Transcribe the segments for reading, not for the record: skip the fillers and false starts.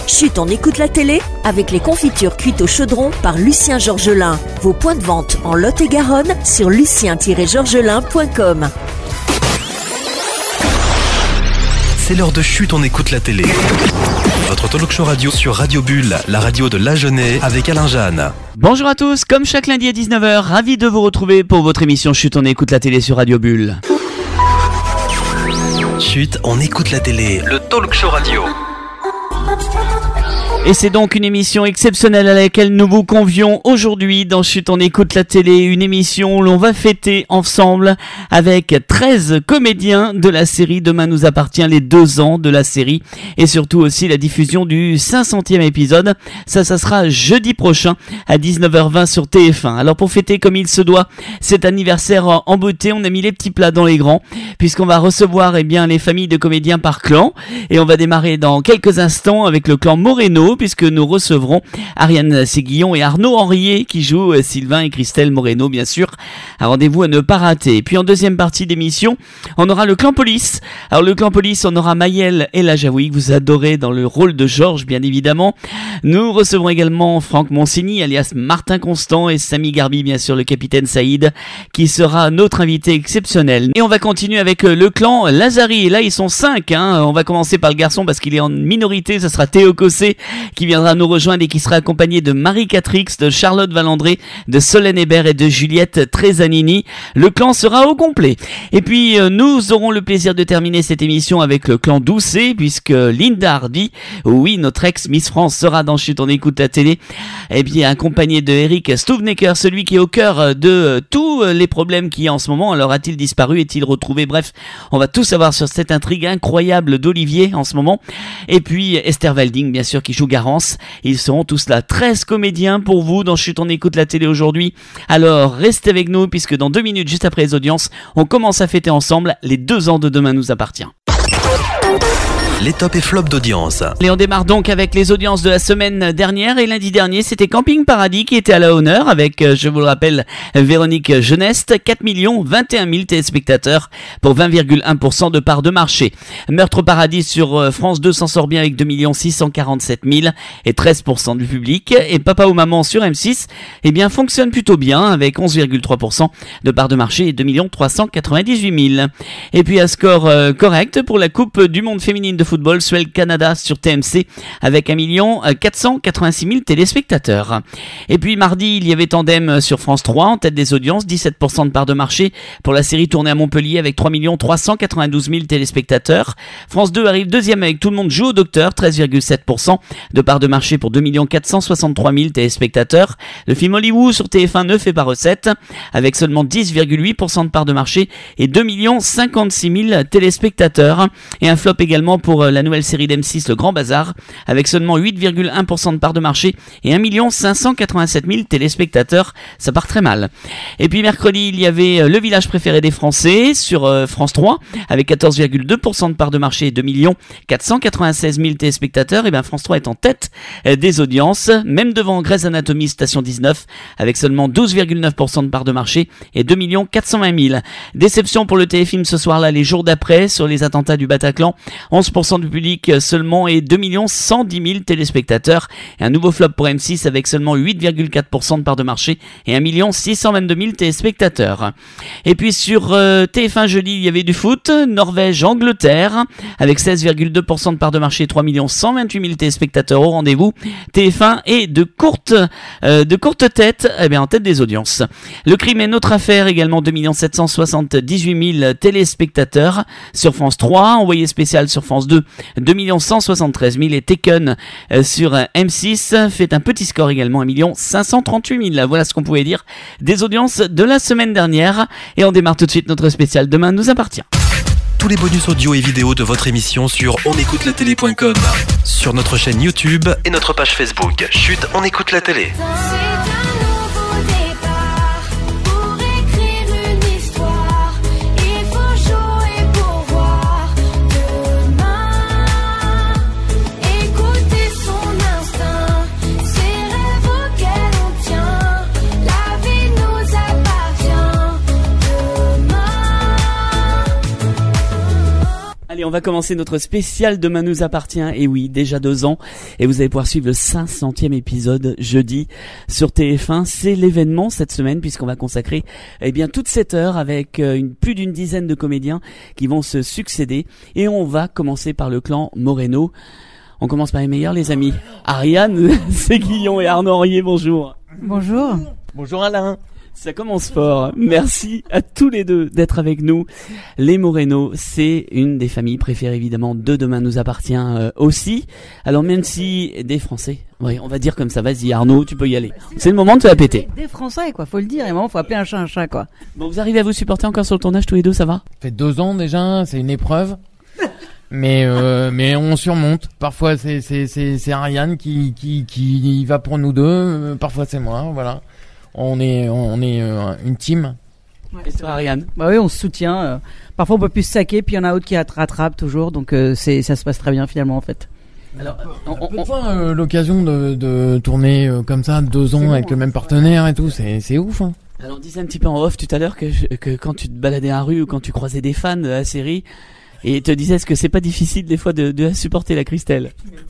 Chut, on écoute la télé avec les confitures cuites au chaudron par Lucien Georgelin. Vos points de vente en Lot-et-Garonne sur lucien-georgelin.com. C'est l'heure de Chut, on écoute la télé. Votre talk show radio sur Radio Bulle, la radio de l'Agenais avec Alain Jeanne. Bonjour à tous, comme chaque lundi à 19h, ravi de vous retrouver pour votre émission Chut, on écoute la télé sur Radio Bulle. Chut, on écoute la télé, le talk show radio. Et c'est donc une émission exceptionnelle à laquelle nous vous convions aujourd'hui dans Chut, on écoute la télé, une émission où l'on va fêter ensemble avec 13 comédiens de la série Demain nous appartient, les 2 ans de la série et surtout aussi la diffusion du 500e épisode. Ça sera jeudi prochain à 19h20 sur TF1. Alors pour fêter comme il se doit cet anniversaire en beauté, on a mis les petits plats dans les grands puisqu'on va recevoir les familles de comédiens par clan et on va démarrer dans quelques instants avec le clan Moreno, puisque nous recevrons Ariane Séguillon et Arnaud Henriet qui jouent Sylvain et Christelle Moreno, bien sûr. Un rendez-vous à ne pas rater. Et puis en deuxième partie d'émission, on aura le clan Police. Alors le clan Police, on aura Maëlle et la Jaoui, que vous adorez dans le rôle de Georges, bien évidemment. Nous recevrons également Franck Monsigny, alias Martin Constant, et Samy Garbi, bien sûr, le capitaine Saïd, qui sera notre invité exceptionnel. Et on va continuer avec le clan Lazari. Et là, ils sont 5. On va commencer par le garçon parce qu'il est en minorité. Ce sera Théo Cossé qui viendra nous rejoindre et qui sera accompagné de Marie Catrix, de Charlotte Valandré, de Solène Hébert et de Juliette Trezanini. Le clan sera au complet. Et puis nous aurons le plaisir de terminer cette émission avec le clan Doucet, puisque Linda Hardy, oui, notre ex-Miss France, sera dans Chut, on écoute la télé, et bien accompagné de Eric Stuvnecker, celui qui est au cœur de tous les problèmes qu'il y a en ce moment. Alors a-t-il disparu, est-il retrouvé? Bref, on va tout savoir sur cette intrigue incroyable d'Olivier en ce moment. Et puis Esther Walding, bien sûr, qui joue Garance. Ils seront tous là, 13 comédiens pour vous dans Chut, on écoute la télé aujourd'hui. Alors restez avec nous puisque dans 2 minutes, juste après les audiences, on commence à fêter ensemble les 2 ans de Demain nous appartient. Les tops et flops d'audience. Et on démarre donc avec les audiences de la semaine dernière. Et lundi dernier, c'était Camping Paradis qui était à la honneur avec, je vous le rappelle, Véronique Geneste, 4 021 000 téléspectateurs pour 20,1% de part de marché. Meurtre Paradis sur France 2 s'en sort bien avec 2 647 000 et 13% du public. Et Papa ou Maman sur M6, eh bien, fonctionne plutôt bien avec 11,3% de part de marché et 2 398 000. Et puis, un score correct pour la Coupe du Monde féminine de football Suède-Canada sur TMC avec 1 486 000 téléspectateurs. Et puis mardi, il y avait Tandem sur France 3 en tête des audiences, 17% de part de marché pour la série tournée à Montpellier avec 3 392 000 téléspectateurs. France 2 arrive deuxième avec Tout le monde joue au docteur, 13,7% de part de marché pour 2 463 000 téléspectateurs. Le film Hollywood sur TF1 ne fait pas recette avec seulement 10,8% de part de marché et 2 56 000 téléspectateurs. Et un flop également pour la nouvelle série d'M6 Le Grand Bazar avec seulement 8,1% de part de marché et 1 587 000 téléspectateurs. Ça part très mal. Et puis mercredi, il y avait Le Village préféré des Français sur France 3 avec 14,2% de part de marché et 2 496 000 téléspectateurs. Et bien France 3 est en tête des audiences, même devant Grey's Anatomy Station 19 avec seulement 12,9% de part de marché et 2 420 000. Déception pour le téléfilm ce soir-là, Les jours d'après, sur les attentats du Bataclan. 11% du public seulement et 2 110 000 téléspectateurs. Et un nouveau flop pour M6 avec seulement 8,4% de part de marché et 1 622 000 téléspectateurs. Et puis sur TF1 jeudi, il y avait du foot, Norvège-Angleterre avec 16,2% de part de marché et 3 128 000 téléspectateurs au rendez-vous. TF1 est de courte tête, en tête des audiences. Le crime est notre affaire, également 2 778 000 téléspectateurs sur France 3, envoyé spécial sur France 2, 2 173 000 et Taken sur M6 fait un petit score également, 1 538 000. Voilà ce qu'on pouvait dire des audiences de la semaine dernière. Et on démarre tout de suite notre spécial Demain nous appartient. Tous les bonus audio et vidéo de votre émission sur onécoutelatélé.com, sur notre chaîne YouTube et notre page Facebook. Chut, on écoute la télé. Allez, Allez, on va commencer notre spécial Demain nous appartient. Et oui, déjà 2 ans. Et vous allez pouvoir suivre le 500e épisode jeudi sur TF1. C'est l'événement cette semaine puisqu'on va consacrer toute cette heure avec plus d'une dizaine de comédiens qui vont se succéder. Et on va commencer par le clan Moreno. On commence par les meilleurs, les amis. Ariane, Séguillon et Arnaud Henriet, bonjour. Bonjour. Bonjour Alain. Ça commence fort. Merci à tous les deux d'être avec nous. Les Moreno, c'est une des familles préférées évidemment de Demain nous appartient aussi. Alors même si des Français, oui, on va dire comme ça, vas-y Arnaud, tu peux y aller. C'est le moment de te la péter. Des Français quoi, faut le dire, et moment faut appeler un chat quoi. Bon, vous arrivez à vous supporter encore sur le tournage tous les deux, ça va? Ça fait 2 ans déjà, c'est une épreuve. Mais on surmonte. Parfois c'est Ariane qui va pour nous deux, parfois c'est moi, voilà. On est une team. Et toi Ariane? Bah oui, on se soutient. Parfois on peut plus se saquer, puis il y en a d'autres qui rattrapent toujours, donc ça se passe très bien finalement en fait. Alors, on voit l'occasion de tourner comme ça 2 ans avec le même partenaire et tout, c'est ouf. Hein. Alors on disait un petit peu en off tout à l'heure que quand tu te baladais à la rue ou quand tu croisais des fans de la série, et te disais est-ce que c'est pas difficile des fois de supporter la Christelle?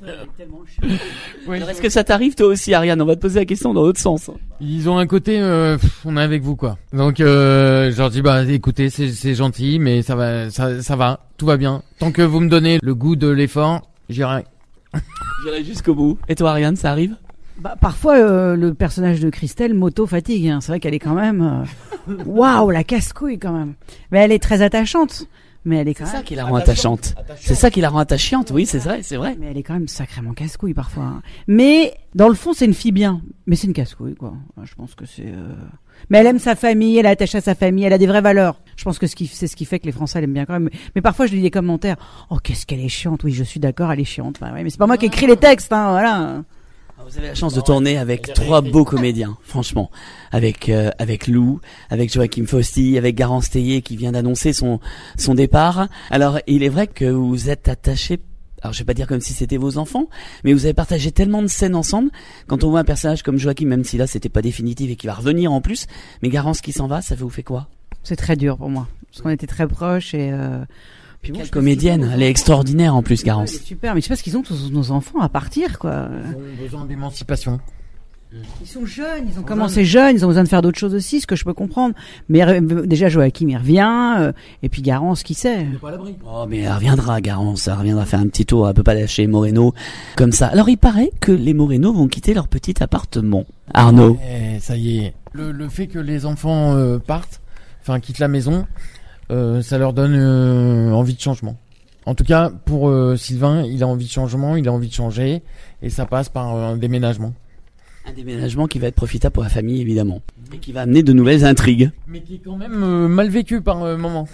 Oui. Alors est-ce que ça t'arrive toi aussi Ariane? On va te poser la question dans l'autre sens. Ils ont un côté on est avec vous quoi. Donc je leur dis écoutez c'est gentil mais ça va, tout va bien. Tant que vous me donnez le goût de l'effort, j'irai jusqu'au bout. Et toi Ariane, ça arrive? Bah parfois le personnage de Christelle m'auto-fatigue, hein. C'est vrai qu'elle est quand même waouh, la casse-couille quand même. Mais elle est très attachante. Mais elle est quand même... ça qui la rend attachante. C'est ça qui la rend attachante, oui, c'est vrai. Mais elle est quand même sacrément casse-couille parfois. Hein. Mais dans le fond, c'est une fille bien. Mais c'est une casse-couille, quoi. Je pense que c'est... Mais elle aime sa famille, elle est attachée à sa famille, elle a des vraies valeurs. Je pense que c'est ce qui fait que les Français l'aiment bien quand même. Mais parfois, je lis des commentaires. Oh, qu'est-ce qu'elle est chiante. Oui, je suis d'accord, elle est chiante. Bah, ouais, mais c'est pas moi qui écris les textes, hein, voilà. Vous avez la chance de tourner avec 3 beaux comédiens, franchement. Avec Lou, avec Joachim Fausty, avec Garance Théier qui vient d'annoncer son départ. Alors, il est vrai que vous êtes attachés, alors je vais pas dire comme si c'était vos enfants, mais vous avez partagé tellement de scènes ensemble. Quand on voit un personnage comme Joachim, même si là c'était pas définitif et qu'il va revenir en plus, mais Garance qui s'en va, ça vous fait quoi? C'est très dur pour moi. Parce qu'on était très proches et... Puis quelle comédienne, elle est extraordinaire en plus, Garance. Elle est super, mais je sais pas ce qu'ils ont tous nos enfants à partir, quoi. Ils ont besoin d'émancipation. Ils sont jeunes, ils ont commencé jeunes, ils ont besoin de faire d'autres choses aussi, ce que je peux comprendre. Mais déjà Joachim il revient, et puis Garance, qui sait? Oh mais elle reviendra, Garance, elle reviendra faire un petit tour, elle peut pas lâcher Moreno comme ça. Alors il paraît que les Moreno vont quitter leur petit appartement. Arnaud. Ça y est, le fait que les enfants quittent la maison, ça leur donne envie de changement. En tout cas, pour Sylvain, il a envie de changement, il a envie de changer, et ça passe par un déménagement. Un déménagement qui va être profitable pour la famille, évidemment, et qui va amener de nouvelles intrigues. Mais qui est quand même mal vécu par moment.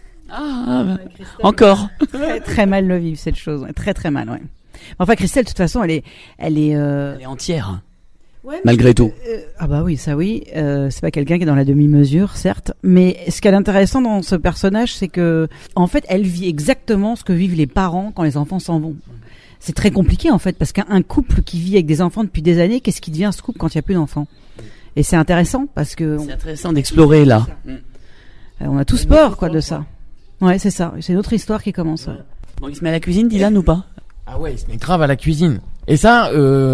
Encore. Très, très mal le vivre cette chose, très très mal, ouais. Enfin, Christelle, de toute façon, elle est entière. Ouais, malgré tout. Ah bah oui, ça oui. C'est pas quelqu'un qui est dans la demi-mesure, certes. Mais ce qui est intéressant dans ce personnage, c'est que, en fait, elle vit exactement ce que vivent les parents quand les enfants s'en vont. C'est très compliqué, en fait, parce qu'un couple qui vit avec des enfants depuis des années, qu'est-ce qui devient ce couple quand il n'y a plus d'enfants? Et c'est intéressant, parce que... C'est intéressant d'explorer, là. On a tous peur, quoi, de ça. Ouais, c'est ça. C'est une autre histoire qui commence. Ouais. Bon, il se met à la cuisine, Dylan, ou pas? Ah ouais, il se met grave à la cuisine. Et ça,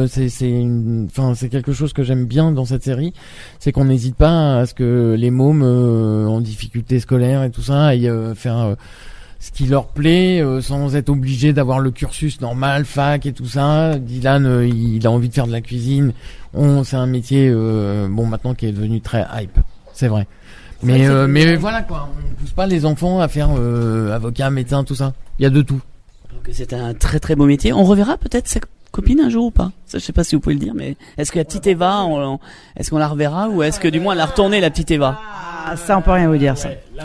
c'est quelque chose que j'aime bien dans cette série, c'est qu'on n'hésite pas à ce que les mômes en difficulté scolaire et tout ça aillent faire ce qui leur plaît, sans être obligé d'avoir le cursus normal, fac et tout ça. Dylan, il a envie de faire de la cuisine. C'est un métier, maintenant qui est devenu très hype, c'est vrai. Mais voilà quoi, on pousse pas les enfants à faire avocat, médecin, tout ça. Il y a de tout. Donc c'est un très très beau métier. On reverra peut-être sa copine un jour ou pas? Ça, je sais pas si vous pouvez le dire, mais est-ce que la petite Eva, est-ce qu'on la reverra ou est-ce que du moins elle a retourné la petite Eva? Ah, ça on peut rien vous dire ça. Là,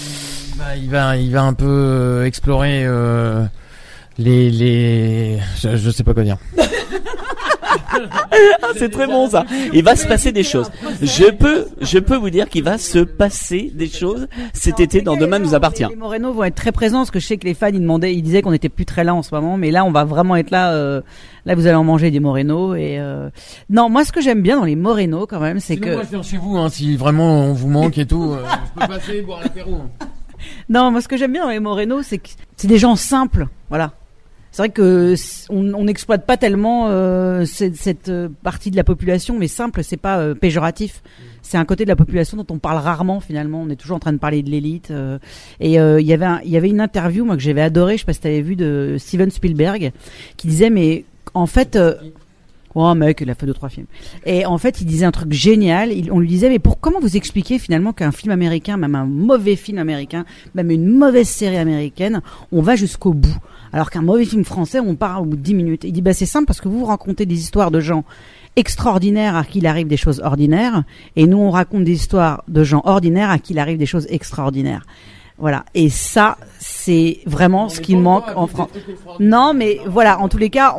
il va un peu explorer les je sais pas quoi dire. C'est très bon ça. Il va se passer des choses. Je peux vous dire qu'il va se passer des choses cet été dans Demain nous appartient. Les Moreno vont être très présents parce que je sais que les fans ils disaient qu'on était plus très là en ce moment, mais là on va vraiment être là. Là vous allez en manger des Moreno et non, moi ce que j'aime bien dans les Moreno quand même, c'est sinon, que moi je viens chez vous si vraiment on vous manque et tout. Je peux passer boire l'apéro. Non, moi ce que j'aime bien dans les Moreno, c'est que c'est des gens simples, voilà. C'est vrai que on n'exploite pas tellement cette partie de la population, mais simple, c'est pas péjoratif. C'est un côté de la population dont on parle rarement finalement. On est toujours en train de parler de l'élite. Il y avait une interview moi que j'avais adorée, je sais pas si t'avais vu, de Steven Spielberg, qui disait mais en fait, oh mec, il a fait 2-3 films. Et en fait, il disait un truc génial. On lui disait mais comment vous expliquez finalement qu'un film américain, même un mauvais film américain, même une mauvaise série américaine, on va jusqu'au bout. Alors qu'un mauvais film français, on part au bout de 10 minutes. Il dit, c'est simple parce que vous racontez des histoires de gens extraordinaires à qui il arrive des choses ordinaires, et nous, on raconte des histoires de gens ordinaires à qui il arrive des choses extraordinaires. Voilà. Et ça, c'est vraiment ce qui manque en France. Non, mais voilà. En tous les cas,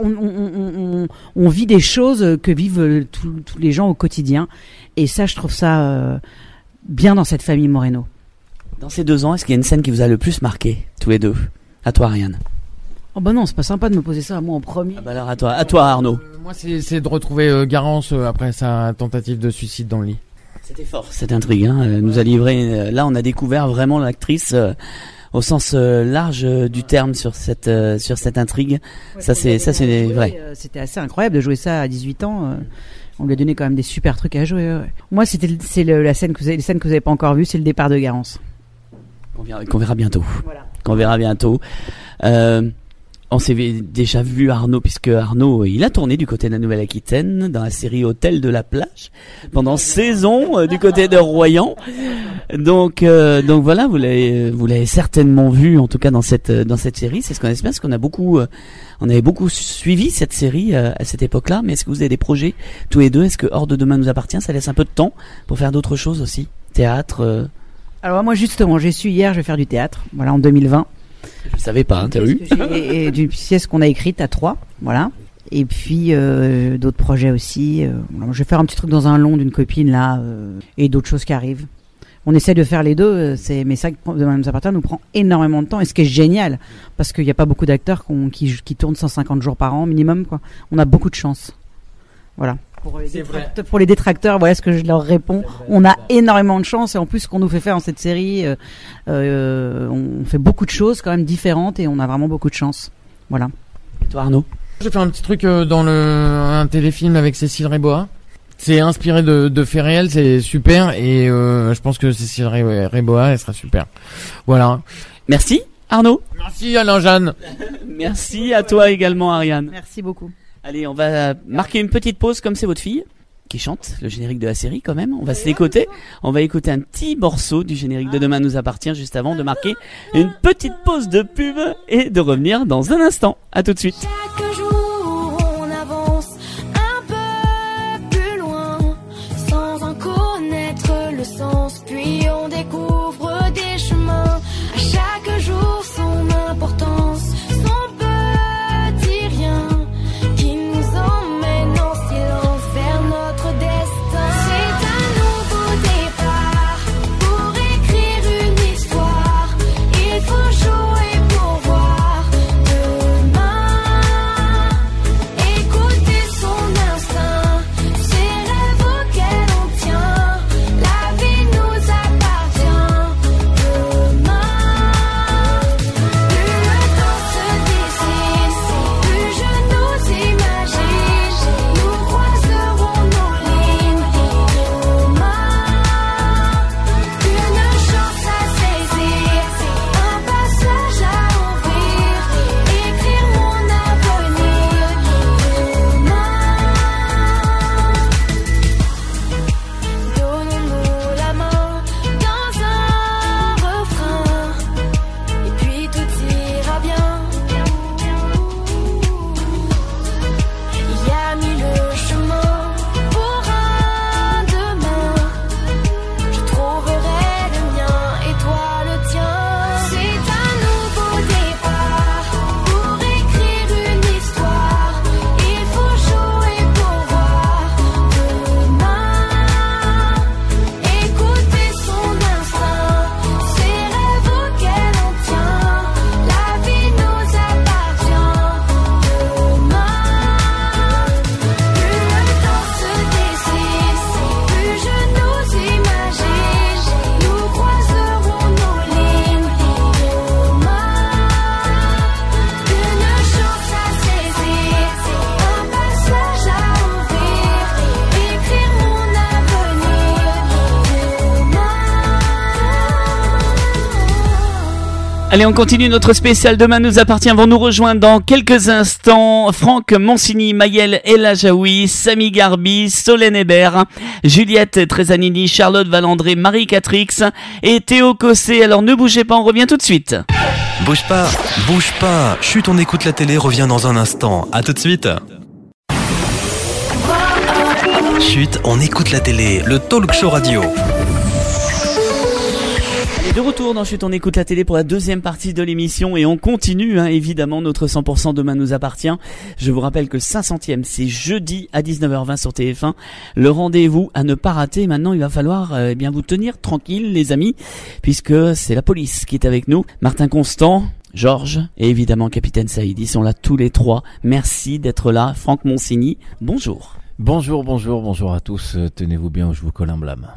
on vit des choses que vivent tous les gens au quotidien. Et ça, je trouve ça bien dans cette famille Moreno. Dans ces 2 ans, est-ce qu'il y a une scène qui vous a le plus marqué, tous les deux? À toi, Ariane. Oh bah non, c'est pas sympa de me poser ça à moi en premier. Ah bah alors à toi Arnaud. Moi c'est de retrouver Garance après sa tentative de suicide dans le lit. C'était fort cette intrigue, hein. Elle nous a livré. Là, on a découvert vraiment l'actrice au sens large du terme sur cette intrigue. Ouais, ça c'est vrai. C'était assez incroyable de jouer ça à 18 ans. On lui a donné quand même des super trucs à jouer. Ouais. Moi, c'est la scène que les scènes que vous avez pas encore vues, c'est le départ de Garance. Qu'on verra bientôt. Voilà. Qu'on verra bientôt. On s'est déjà vu Arnaud, puisque Arnaud, il a tourné du côté de la Nouvelle-Aquitaine dans la série Hôtel de la Plage pendant saison du côté de Royan. Donc voilà, vous l'avez certainement vu en tout cas dans cette série. C'est ce qu'on espère, parce qu'on on avait beaucoup suivi cette série à cette époque-là. Mais est-ce que vous avez des projets tous les deux? Est-ce que Hors de Demain nous appartient? Ça laisse un peu de temps pour faire d'autres choses aussi, théâtre. Alors moi justement, j'ai su hier, je vais faire du théâtre. Voilà, en 2020. Je savais pas, hein, t'as vu? Et d'une pièce qu'on a écrite à 3, voilà. Et puis d'autres projets aussi. Je vais faire un petit truc dans un long d'une copine là, et d'autres choses qui arrivent. On essaie de faire les deux, mais ça Demain nous appartient nous prend énormément de temps. Et ce qui est génial, parce qu'il n'y a pas beaucoup d'acteurs qui tournent 150 jours par an minimum, quoi. On a beaucoup de chance. Voilà. Pour les détracteurs, voilà ce que je leur réponds. On a énormément de chance, et en plus ce qu'on nous fait faire dans cette série, on fait beaucoup de choses quand même différentes, et on a vraiment beaucoup de chance. Voilà. Et toi Arnaud? J'ai fait un petit truc dans un téléfilm avec Cécile Rébois. C'est inspiré de faits réels, c'est super, et je pense que Cécile Rébois, elle sera super. Voilà. Merci Arnaud. Merci Alain-Jeanne. Merci à toi également Ariane. Merci beaucoup. Allez, on va marquer une petite pause, comme c'est votre fille qui chante le générique de la série quand même. On va se l'écouter. On va écouter un petit morceau du générique de Demain nous appartient juste avant de marquer une petite pause de pub et de revenir dans un instant. À tout de suite. Chaque jour on avance un peu plus loin sans en connaître le sens, puis on découvre des chemins. À chaque jour son importance, son petit rien qui nous emmène en silence vers notre destin. C'est un nouveau départ pour écrire une histoire. Il faut jouer pour voir demain. Allez, on continue notre spécial Demain nous appartient. Vont nous rejoindre dans quelques instants Franck Monsigny, Maëlle El Ajaoui, Samy Garbi, Solène Hébert, Juliette Trezanini, Charlotte Valandré, Marie Catrix et Théo Cossé. Alors ne bougez pas, on revient tout de suite. Bouge pas. Chut, on écoute la télé, revient dans un instant. À tout de suite. Chut, on écoute la télé, le talk show radio. De retour dans Chut, on écoute la télé pour la deuxième partie de l'émission et on continue évidemment notre 100% Demain nous appartient. Je vous rappelle que le 500e c'est jeudi à 19h20 sur TF1. Le rendez-vous à ne pas rater. Maintenant il va falloir bien vous tenir tranquille les amis puisque c'est la police qui est avec nous. Martin Constant, Georges et évidemment Capitaine Saïd. Ils sont là tous les trois. Merci d'être là. Franck Monsigny, bonjour. Bonjour à tous, tenez-vous bien ou je vous colle un blâme.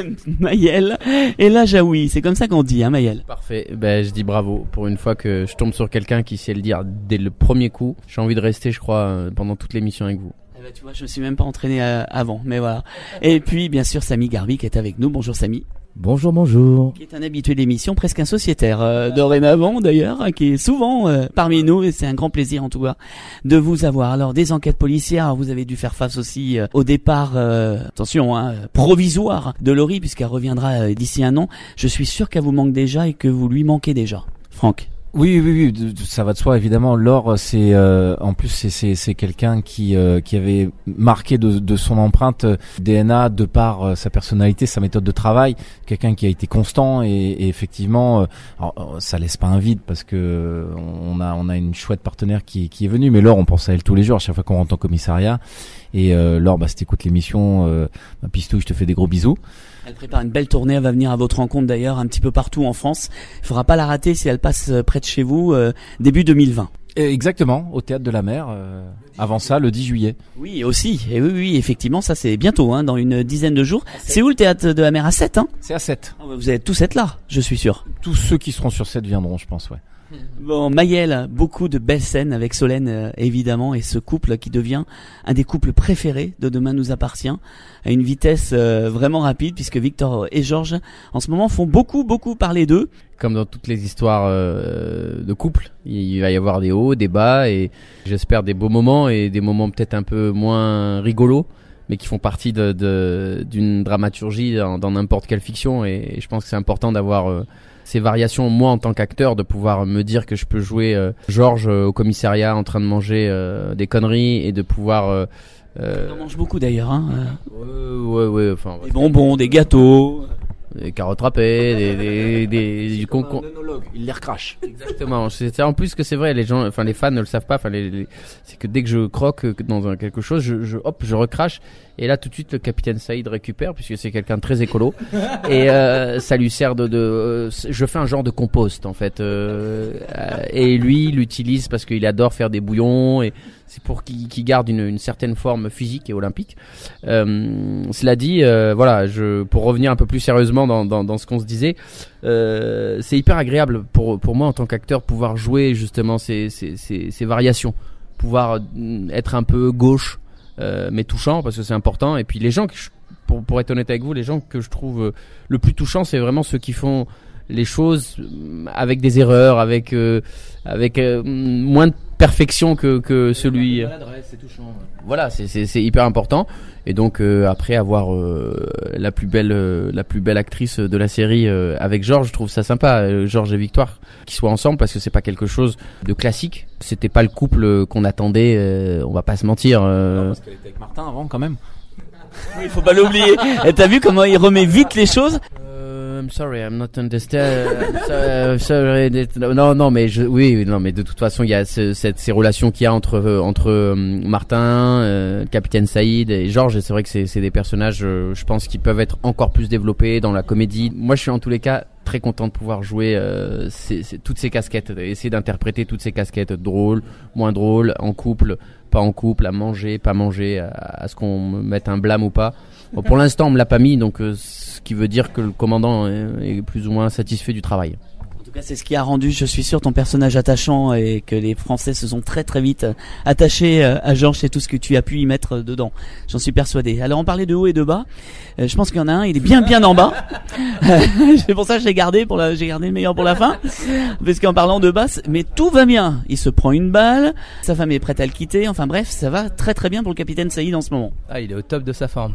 Maëlle El Ajaoui, c'est comme ça qu'on dit, Maëlle. Parfait, je dis bravo, pour une fois que je tombe sur quelqu'un qui sait le dire dès le premier coup. J'ai envie de rester, je crois, pendant toute l'émission avec vous. Tu vois, je me suis même pas entraîné avant, mais voilà. Et puis, bien sûr, Samy Garbi qui est avec nous. Bonjour Samy. Bonjour. Qui est un habitué de l'émission, presque un sociétaire dorénavant d'ailleurs, qui est souvent parmi nous et c'est un grand plaisir en tout cas de vous avoir. Alors des enquêtes policières, alors, vous avez dû faire face aussi au départ, attention, provisoire de Laurie puisqu'elle reviendra d'ici un an. Je suis sûr qu'elle vous manque déjà et que vous lui manquez déjà. Franck. Oui, ça va de soi évidemment. Laure, c'est en plus c'est quelqu'un qui avait marqué de son empreinte DNA de par sa personnalité, sa méthode de travail, quelqu'un qui a été constant et effectivement, alors, ça laisse pas un vide parce que on a une chouette partenaire qui est venue. Mais Laure, on pense à elle tous les jours, à chaque fois qu'on rentre en commissariat. Et Laure, si t'écoutes l'émission, ma pistouille, je te fais des gros bisous. Elle prépare une belle tournée, elle va venir à votre rencontre d'ailleurs un petit peu partout en France. Il faudra pas la rater si elle passe près de chez vous début 2020. Exactement, au Théâtre de la Mer, avant ça le 10 juillet. Oui aussi, et oui effectivement ça c'est bientôt, dans une dizaine de jours. C'est où le Théâtre de la Mer? À 7 C'est à 7. Vous allez tous être là, je suis sûr. Tous ceux qui seront sur 7 viendront, je pense, ouais. Bon, Maëlle, beaucoup de belles scènes avec Solène évidemment et ce couple qui devient un des couples préférés de Demain nous appartient à une vitesse vraiment rapide puisque Victor et Georges en ce moment font beaucoup parler d'eux. Comme dans toutes les histoires de couple, il va y avoir des hauts, des bas et j'espère des beaux moments et des moments peut-être un peu moins rigolos mais qui font partie d'une dramaturgie dans n'importe quelle fiction et je pense que c'est important d'avoir ces variations, moi en tant qu'acteur, de pouvoir me dire que je peux jouer Georges au commissariat en train de manger des conneries et de pouvoir... On en mange beaucoup d'ailleurs. Ouais, enfin... Des bonbons, des gâteaux... Des carottes râpées, du concombre. Il les recrache. Exactement. C'est en plus que c'est vrai, les gens, enfin les fans ne le savent pas. Enfin c'est que dès que je croque dans quelque chose, je recrache. Et là tout de suite le capitaine Saïd récupère puisque c'est quelqu'un de très écolo. Et ça lui sert je fais un genre de compost en fait. Et lui il l'utilise parce qu'il adore faire des bouillons et c'est pour qu'il garde une certaine forme physique et olympique. Cela dit, voilà, pour revenir un peu plus sérieusement dans ce qu'on se disait, c'est hyper agréable pour moi en tant qu'acteur pouvoir jouer justement ces variations, pouvoir être un peu gauche, mais touchant parce que c'est important. Et puis les gens, pour être honnête avec vous, les gens que je trouve le plus touchant, c'est vraiment ceux qui font les choses avec des erreurs, avec moins de perfection que celui. C'est touchant. Voilà, c'est hyper important. Et donc après avoir la plus belle actrice de la série avec Georges, je trouve ça sympa, Georges et Victoire, qu'ils soient ensemble parce que c'est pas quelque chose de classique. C'était pas le couple qu'on attendait. On va pas se mentir. Non, parce qu'elle était avec Martin avant quand même. Oui, il faut pas l'oublier. Et t'as vu comment il remet vite les choses? I'm sorry, I'm not understand. Sorry, non, mais mais de toute façon, il y a ces relations qu'il y a entre Martin, Capitaine Saïd et Georges. Et c'est vrai que c'est des personnages, je pense, qui peuvent être encore plus développés dans la comédie. Moi, je suis en tous les cas très content de pouvoir jouer toutes ces casquettes, essayer d'interpréter toutes ces casquettes, drôles, moins drôles, en couple, pas en couple, à manger, pas manger, à ce qu'on me mette un blâme ou pas. Bon, pour l'instant, on me l'a pas mis, donc ce qui veut dire que le commandant est plus ou moins satisfait du travail. En tout En tout cas, c'est ce qui a rendu, je suis sûr, ton personnage attachant et que les Français se sont très très vite attachés à Georges. C'est tout ce que tu as pu y mettre dedans. J'en suis persuadé. Alors, on parlait de haut et de bas. Je pense qu'il y en a un, il est bien en bas. C'est pour ça que j'ai gardé le meilleur pour la fin. Parce qu'en parlant de bas, mais tout va bien. Il se prend une balle. Sa femme est prête à le quitter. Enfin bref, ça va très très bien pour le capitaine Saïd en ce moment. Ah, il est au top de sa forme.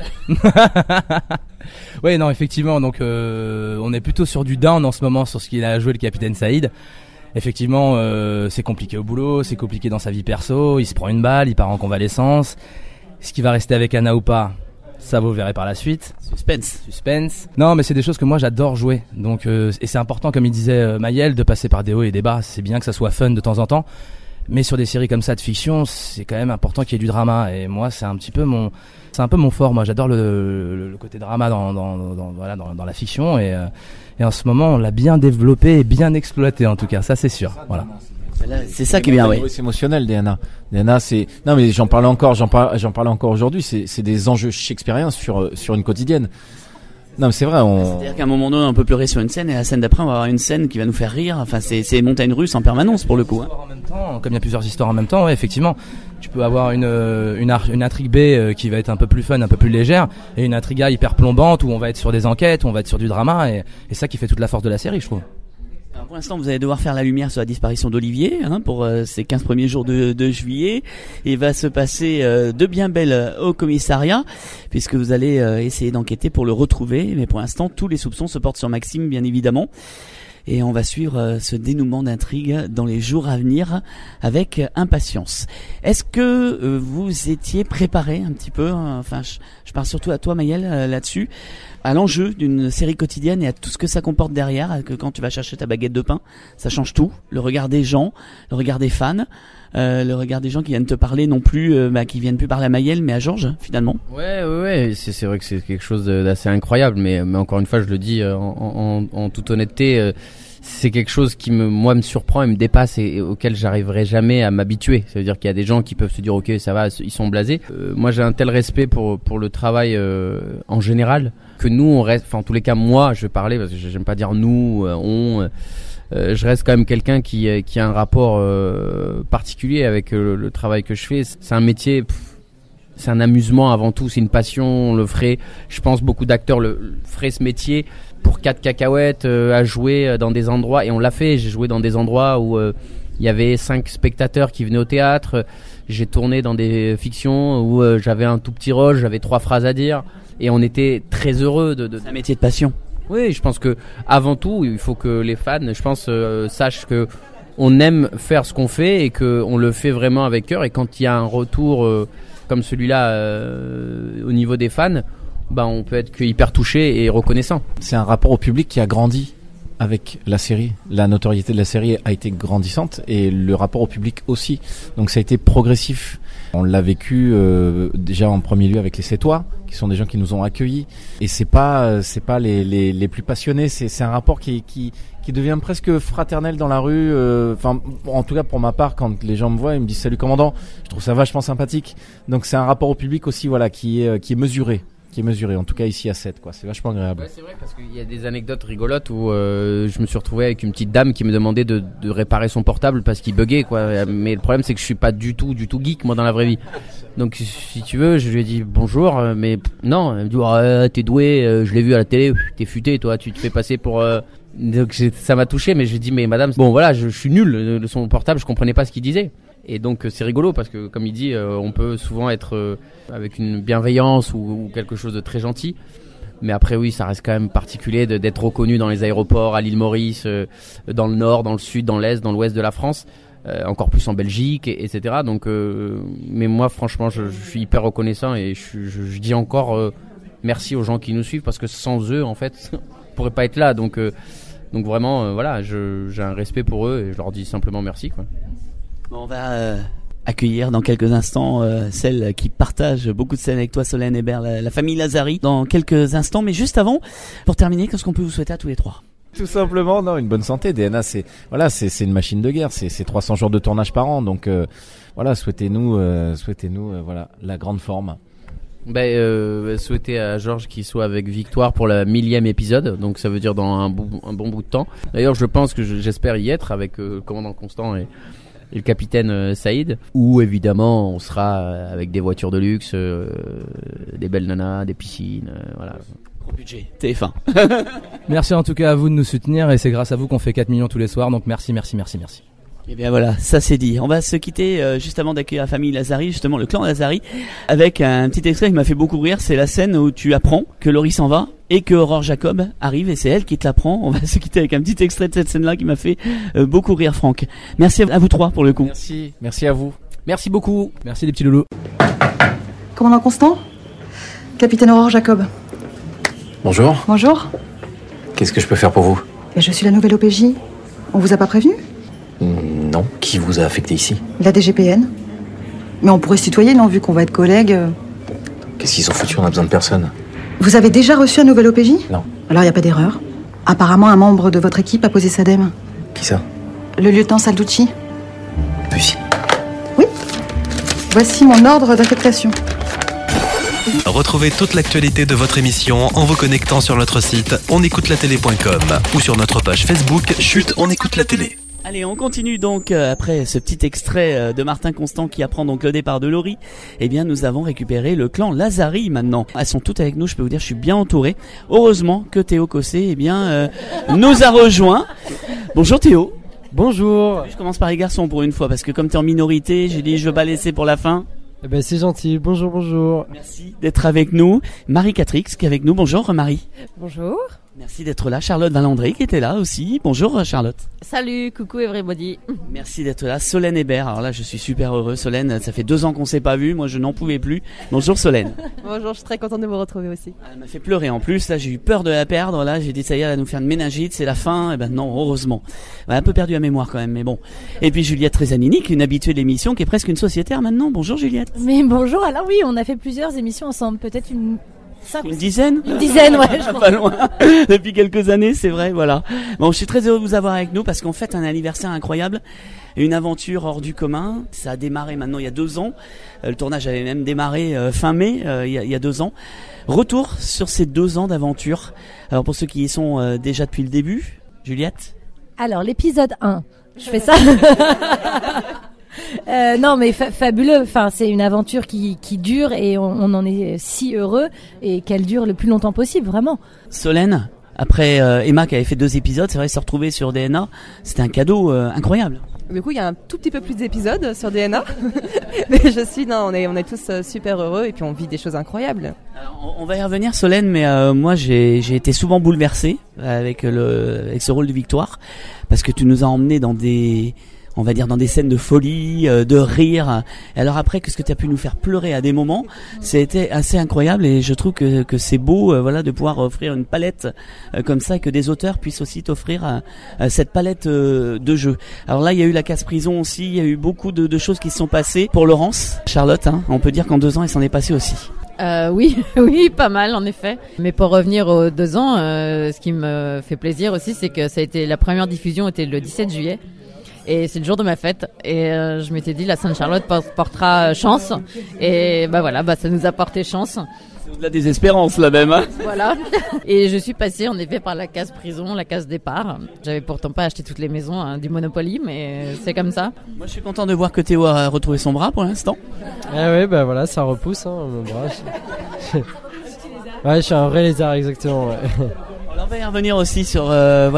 Ouais, non, effectivement. Donc, on est plutôt sur du down en ce moment sur ce qu'il a joué le capitaine Saïd. Effectivement, c'est compliqué au boulot, c'est compliqué dans sa vie perso. Il se prend une balle, il part en convalescence. Est-ce qu'il va rester avec Anna ou pas? Ça vous verrez par la suite. Suspense. Non, mais c'est des choses que moi j'adore jouer. Donc, et c'est important, comme il disait Maël, de passer par des hauts et des bas. C'est bien que ça soit fun de temps en temps. Mais sur des séries comme ça de fiction, c'est quand même important qu'il y ait du drama. Et moi, c'est un peu mon fort. Moi, j'adore le côté drama dans la fiction. Et en ce moment, on l'a bien développé et bien exploité, en tout cas. Ça, c'est sûr. Voilà. C'est ça qui est bien, oui. C'est émotionnel, DNA. DNA, c'est, non, mais j'en parlais encore aujourd'hui. C'est des enjeux shakespeariens sur une quotidienne. Non, mais c'est vrai, c'est-à-dire qu'à un moment donné, on peut pleurer sur une scène et la scène d'après, on va avoir une scène qui va nous faire rire. Enfin, c'est montagne russe en permanence pour le coup. En même temps, comme il y a plusieurs histoires en même temps, ouais, effectivement, tu peux avoir une intrigue B qui va être un peu plus fun, un peu plus légère, et une intrigue A hyper plombante où on va être sur des enquêtes, où on va être sur du drama, et ça qui fait toute la force de la série, je trouve. Alors pour l'instant, vous allez devoir faire la lumière sur la disparition d'Olivier pour ces 15 premiers jours de juillet. Il va se passer de bien belles au commissariat, puisque vous allez essayer d'enquêter pour le retrouver. Mais pour l'instant, tous les soupçons se portent sur Maxime, bien évidemment. Et on va suivre ce dénouement d'intrigue dans les jours à venir avec impatience. Est-ce que vous étiez préparé un petit peu, enfin je parle surtout à toi Maël là-dessus, à l'enjeu d'une série quotidienne et à tout ce que ça comporte derrière, que quand tu vas chercher ta baguette de pain, ça change tout. Le regard des gens, le regard des fans, le regard des gens qui viennent te parler non plus, qui viennent plus parler à Maël mais à Georges finalement. Ouais, c'est vrai que c'est quelque chose d'assez incroyable, mais encore une fois je le dis en toute honnêteté, c'est quelque chose qui me surprend et me dépasse et auquel j'arriverai jamais à m'habituer. Ça veut dire qu'il y a des gens qui peuvent se dire ok ça va, ils sont blasés. Moi j'ai un tel respect pour le travail en général que nous on reste, enfin en tous les cas moi je vais parler parce que j'aime pas dire nous, je reste quand même quelqu'un qui a un rapport particulier avec le travail que je fais. C'est un métier, c'est un amusement avant tout, c'est une passion, on le ferait. Je pense beaucoup d'acteurs le feraient ce métier pour 4 cacahuètes à jouer dans des endroits, et on l'a fait. J'ai joué dans des endroits où il y avait 5 spectateurs qui venaient au théâtre. J'ai tourné dans des fictions où j'avais un tout petit rôle, j'avais 3 phrases à dire et on était très heureux de... C'est un métier de passion. Oui, je pense que avant tout, il faut que les fans, je pense, sachent que on aime faire ce qu'on fait et que on le fait vraiment avec cœur. Et quand il y a un retour comme celui-là au niveau des fans, on peut être que hyper touché et reconnaissant. C'est un rapport au public qui a grandi avec la série. La notoriété de la série a été grandissante et le rapport au public aussi. Donc ça a été progressif. On l'a vécu déjà en premier lieu avec les Sétois, qui sont des gens qui nous ont accueillis. Et c'est pas les plus passionnés. C'est un rapport qui devient presque fraternel dans la rue. Enfin, en tout cas pour ma part, quand les gens me voient, ils me disent salut commandant. Je trouve ça vachement sympathique. Donc c'est un rapport au public aussi, voilà, qui est mesuré. En tout cas ici à 7 quoi, c'est vachement agréable. Ouais, c'est vrai parce qu'il y a des anecdotes rigolotes où je me suis retrouvé avec une petite dame qui me demandait de réparer son portable parce qu'il buguait quoi. Mais le problème c'est que je suis pas du tout geek moi dans la vraie vie. Donc si tu veux, je lui ai dit bonjour, mais non, elle me dit t'es doué, je l'ai vu à la télé, t'es futé toi, tu te fais passer pour donc ça m'a touché, mais j'ai dit mais madame, bon voilà, je suis nul de son portable, je comprenais pas ce qu'il disait. Et donc c'est rigolo parce que comme il dit, on peut souvent être avec une bienveillance ou quelque chose de très gentil. Mais après oui, ça reste quand même particulier d'être reconnu dans les aéroports, à l'île Maurice, dans le nord, dans le sud, dans l'est, dans l'ouest de la France, encore plus en Belgique, etc. Donc, mais moi franchement, je suis hyper reconnaissant et je dis encore merci aux gens qui nous suivent parce que sans eux, en fait, on pourrait pas être là. Donc vraiment, voilà, j'ai un respect pour eux et je leur dis simplement merci quoi. On va accueillir dans quelques instants celle qui partage beaucoup de scènes avec toi, Solène Hébert, la famille Lazari, dans quelques instants. Mais juste avant, pour terminer, qu'est-ce qu'on peut vous souhaiter à tous les 3 ? Tout simplement, non, une bonne santé. DNA, c'est une machine de guerre. C'est 300 jours de tournage par an. Donc voilà, souhaitez-nous voilà la grande forme. Souhaiter à Georges qu'il soit avec Victoire pour la 1000e épisode, donc ça veut dire dans un bon bout de temps. D'ailleurs, je pense que j'espère y être avec le commandant Constant et le capitaine Saïd, où évidemment on sera avec des voitures de luxe, des belles nanas, des piscines, voilà. Gros budget, TF1. Merci en tout cas à vous de nous soutenir et c'est grâce à vous qu'on fait 4 millions tous les soirs, donc merci. Et bien voilà, ça c'est dit. On va se quitter juste avant d'accueillir la famille Lazari, justement le clan Lazari, avec un petit extrait qui m'a fait beaucoup rire. C'est la scène où tu apprends que Laurie s'en va et que Aurore Jacob arrive et c'est elle qui te l'apprend. On va se quitter avec un petit extrait de cette scène-là qui m'a fait beaucoup rire, Franck. Merci à vous trois pour le coup. Merci à vous. Merci beaucoup. Merci les petits loulous. Commandant Constant, capitaine Aurore Jacob. Bonjour. Bonjour. Qu'est-ce que je peux faire pour vous? Je suis la nouvelle OPJ. On vous a pas prévenu? Non. Qui vous a affecté ici? La DGPN. Mais on pourrait se tutoyer, non, vu qu'on va être collègues. Qu'est-ce qu'ils ont foutu? On a besoin de personne. Vous avez déjà reçu un nouvel OPJ? Non. Alors il n'y a pas d'erreur. Apparemment, un membre de votre équipe a posé sa dème. Qui ça? Le lieutenant Salducci. Lucie. Oui. Voici mon ordre d'affectation. Retrouvez toute l'actualité de votre émission en vous connectant sur notre site onécoutelatélé.com ou sur notre page Facebook Chut, on écoute la télé. Allez, on continue donc après ce petit extrait de Martin Constant qui apprend donc le départ de Laurie. Eh bien, nous avons récupéré le clan Lazari maintenant. Elles sont toutes avec nous, je peux vous dire, je suis bien entouré. Heureusement que Théo Cossé, nous a rejoint. Bonjour Théo. Bonjour. Je commence par les garçons pour une fois parce que comme t'es en minorité, j'ai dit je veux pas laisser pour la fin. Eh ben c'est gentil. Bonjour. Merci d'être avec nous. Marie Catrix qui est avec nous. Bonjour Marie. Bonjour. Merci d'être là. Charlotte Valandré qui était là aussi. Bonjour Charlotte. Salut, coucou everybody. Merci d'être là. Solène Hébert. Alors là, je suis super heureux. Solène, ça fait 2 ans qu'on s'est pas vu. Moi, je n'en pouvais plus. Bonjour Solène. Bonjour, je suis très contente de vous retrouver aussi. Elle m'a fait pleurer en plus. Là, j'ai eu peur de la perdre. Là, j'ai dit ça y est, elle va nous faire une méningite. C'est la fin. Et ben non, heureusement. Elle a un peu perdu la mémoire quand même, mais bon. Et puis Juliette Trezanini, qui est une habituée de l'émission, qui est presque une sociétaire maintenant. Bonjour Juliette. Mais bonjour. Alors oui, on a fait plusieurs émissions ensemble. Peut-être une dizaine. Une dizaine, ouais. Je pas loin. Depuis quelques années, c'est vrai, voilà. Bon, je suis très heureux de vous avoir avec nous parce qu'on fête un anniversaire incroyable, une aventure hors du commun. Ça a démarré maintenant il y a 2 ans. Le tournage avait même démarré fin mai, il y a 2 ans. Retour sur ces 2 ans d'aventure. Alors pour ceux qui y sont déjà depuis le début, Juliette. Alors l'épisode 1, je fais ça. Non mais fabuleux, enfin c'est une aventure qui dure et on en est si heureux et qu'elle dure le plus longtemps possible, vraiment. Solène, après Emma qui avait fait 2 épisodes, c'est vrai, se retrouver sur DNA, c'était un cadeau incroyable. Du coup, il y a un tout petit peu plus d'épisodes sur DNA, mais on est tous super heureux et puis on vit des choses incroyables. Alors, on va y revenir, Solène, mais moi j'ai été souvent bouleversé avec ce rôle de Victoire parce que tu nous as emmenés dans des scènes de folie, de rire. Et alors après, qu'est-ce que tu as pu nous faire pleurer à des moments? C'était assez incroyable et je trouve que c'est beau, de pouvoir offrir une palette comme ça et que des auteurs puissent aussi t'offrir cette palette de jeux. Alors là, il y a eu la casse-prison aussi, il y a eu beaucoup de choses qui se sont passées pour Laurence. Charlotte, on peut dire qu'en 2 ans, il s'en est passé aussi. Oui, pas mal en effet. Mais pour revenir aux 2 ans, ce qui me fait plaisir aussi, c'est que ça a été la première diffusion était le 17 juillet. Et c'est le jour de ma fête et je m'étais dit la Sainte-Charlotte portera chance et ça nous a porté chance. C'est au-delà des espérances là même. Voilà. Et je suis passée en effet par la case prison, la case départ. J'avais pourtant pas acheté toutes les maisons du Monopoly, mais c'est comme ça. Moi je suis content de voir que Théo a retrouvé son bras pour l'instant. Ah oui, voilà, ça repousse mon bras. Ouais, je suis un vrai lézard exactement. Ouais. Alors on va y revenir aussi sur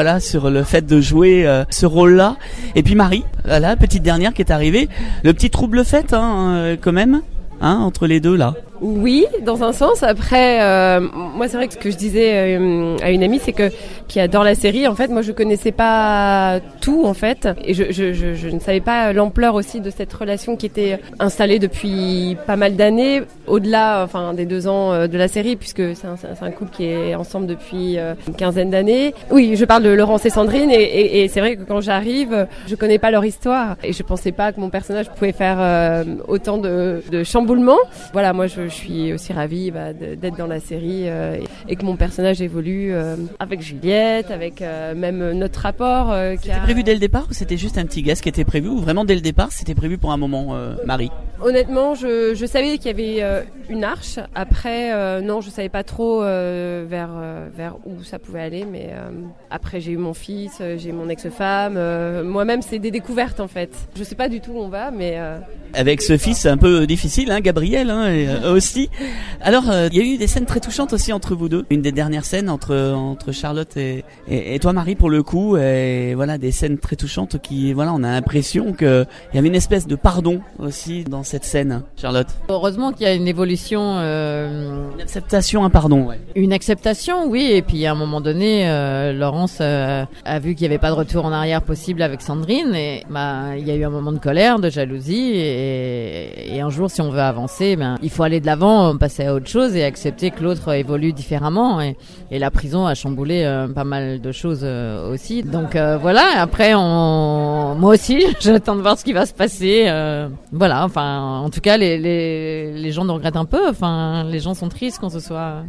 le fait de jouer ce rôle-là. Et puis Marie, la petite dernière qui est arrivée, le petit trouble fait quand même, entre les deux là. Oui, dans un sens. Après, moi, c'est vrai que ce que je disais à une amie, c'est que qui adore la série. En fait, moi, je connaissais pas tout, en fait, et je ne savais pas l'ampleur aussi de cette relation qui était installée depuis pas mal d'années, au-delà, des 2 ans de la série, puisque c'est un couple qui est ensemble depuis une quinzaine d'années. Oui, je parle de Laurence et Sandrine, et c'est vrai que quand j'arrive, je connais pas leur histoire, et je pensais pas que mon personnage pouvait faire autant de chamboulements. Voilà, moi, je suis aussi ravie d'être dans la série et que mon personnage évolue avec Juliette, avec même notre rapport. C'était prévu dès le départ ou c'était juste un petit guest qui était prévu ou vraiment dès le départ c'était prévu pour un moment, Marie? Honnêtement, je savais qu'il y avait une arche. Après, non, je savais pas trop vers où ça pouvait aller. Mais après, j'ai eu mon fils, j'ai mon ex-femme. Moi-même, c'est des découvertes en fait. Je sais pas du tout où on va, mais... Avec ce fils, c'est un peu difficile, hein, Gabriel, hein, et, aussi. Alors, il y a eu des scènes très touchantes aussi entre vous deux. Une des dernières scènes entre Charlotte et toi, Marie, pour le coup, et voilà, des scènes très touchantes qui, voilà, on a l'impression que il y avait une espèce de pardon aussi dans cette scène, Charlotte. Heureusement qu'il y a une évolution, une acceptation, un pardon, ouais. Une acceptation, oui. Et puis à un moment donné, Laurence a vu qu'il n'y avait pas de retour en arrière possible avec Sandrine, et il y a eu un moment de colère, de jalousie, et un jour, si on veut avancer, il faut aller de l'avant, passer à autre chose et accepter que l'autre évolue différemment. Et la prison a chamboulé pas mal de choses aussi. Donc voilà. Après, moi aussi, j'attends de voir ce qui va se passer. Voilà. Enfin, en tout cas, les gens nous regrettent un peu. Enfin, les gens sont tristes qu'on se soit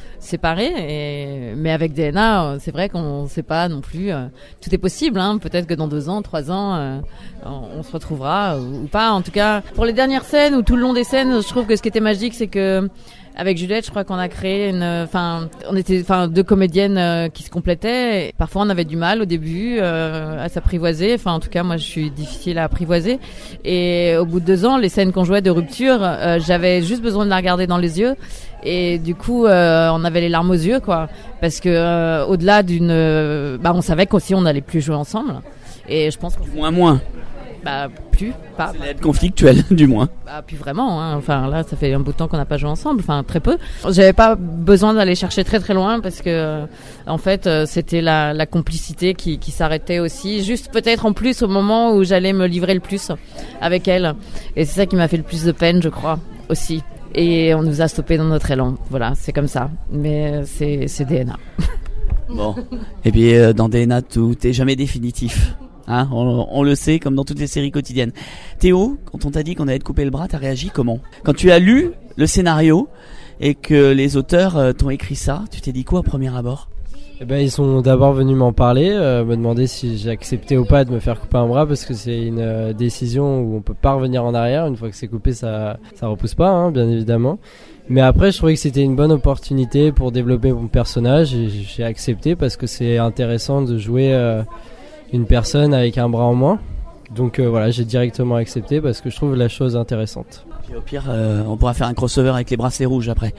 séparés. Mais avec DNA, c'est vrai qu'on ne sait pas non plus. Tout est possible. Hein. Peut-être que dans 2 ans, 3 ans, on se retrouvera ou pas. En tout cas, pour les dernières scènes ou tout le long des scènes, je trouve que ce qui était magique, c'est que avec Juliette, je crois qu'on a créé on était 2 comédiennes qui se complétaient. Et parfois, on avait du mal au début à s'apprivoiser. Enfin, en tout cas, moi, je suis difficile à apprivoiser. Et au bout de 2 ans, les scènes qu'on jouait de rupture, j'avais juste besoin de la regarder dans les yeux. Et du coup, on avait les larmes aux yeux, quoi. Parce que au-delà on savait qu'aussi on n'allait plus jouer ensemble. Et je pense qu'on moins. Plus, pas. C'est conflictuel, du moins. Plus vraiment, hein. Enfin, là, ça fait un bout de temps qu'on n'a pas joué ensemble. Enfin, très peu. J'avais pas besoin d'aller chercher très très loin parce que, en fait, c'était la complicité qui s'arrêtait aussi. Juste peut-être en plus au moment où j'allais me livrer le plus avec elle. Et c'est ça qui m'a fait le plus de peine, je crois, aussi. Et on nous a stoppés dans notre élan. Voilà, c'est comme ça. Mais c'est DNA. Bon. Et puis, dans DNA, tout est jamais définitif. Hein, on le sait, comme dans toutes les séries quotidiennes. Théo, quand on t'a dit qu'on allait te couper le bras, t'as réagi comment? Quand tu as lu le scénario et que les auteurs t'ont écrit ça, tu t'es dit quoi au premier abord? Ils sont d'abord venus m'en parler, me demander si j'ai accepté ou pas de me faire couper un bras, parce que c'est une décision où on peut pas revenir en arrière. Une fois que c'est coupé, ça repousse pas, hein, bien évidemment. Mais après, je trouvais que c'était une bonne opportunité pour développer mon personnage, et j'ai accepté parce que c'est intéressant de jouer une personne avec un bras en moins. Donc voilà, j'ai directement accepté parce que je trouve la chose intéressante. Et au pire, on pourra faire un crossover avec les bracelets rouges après.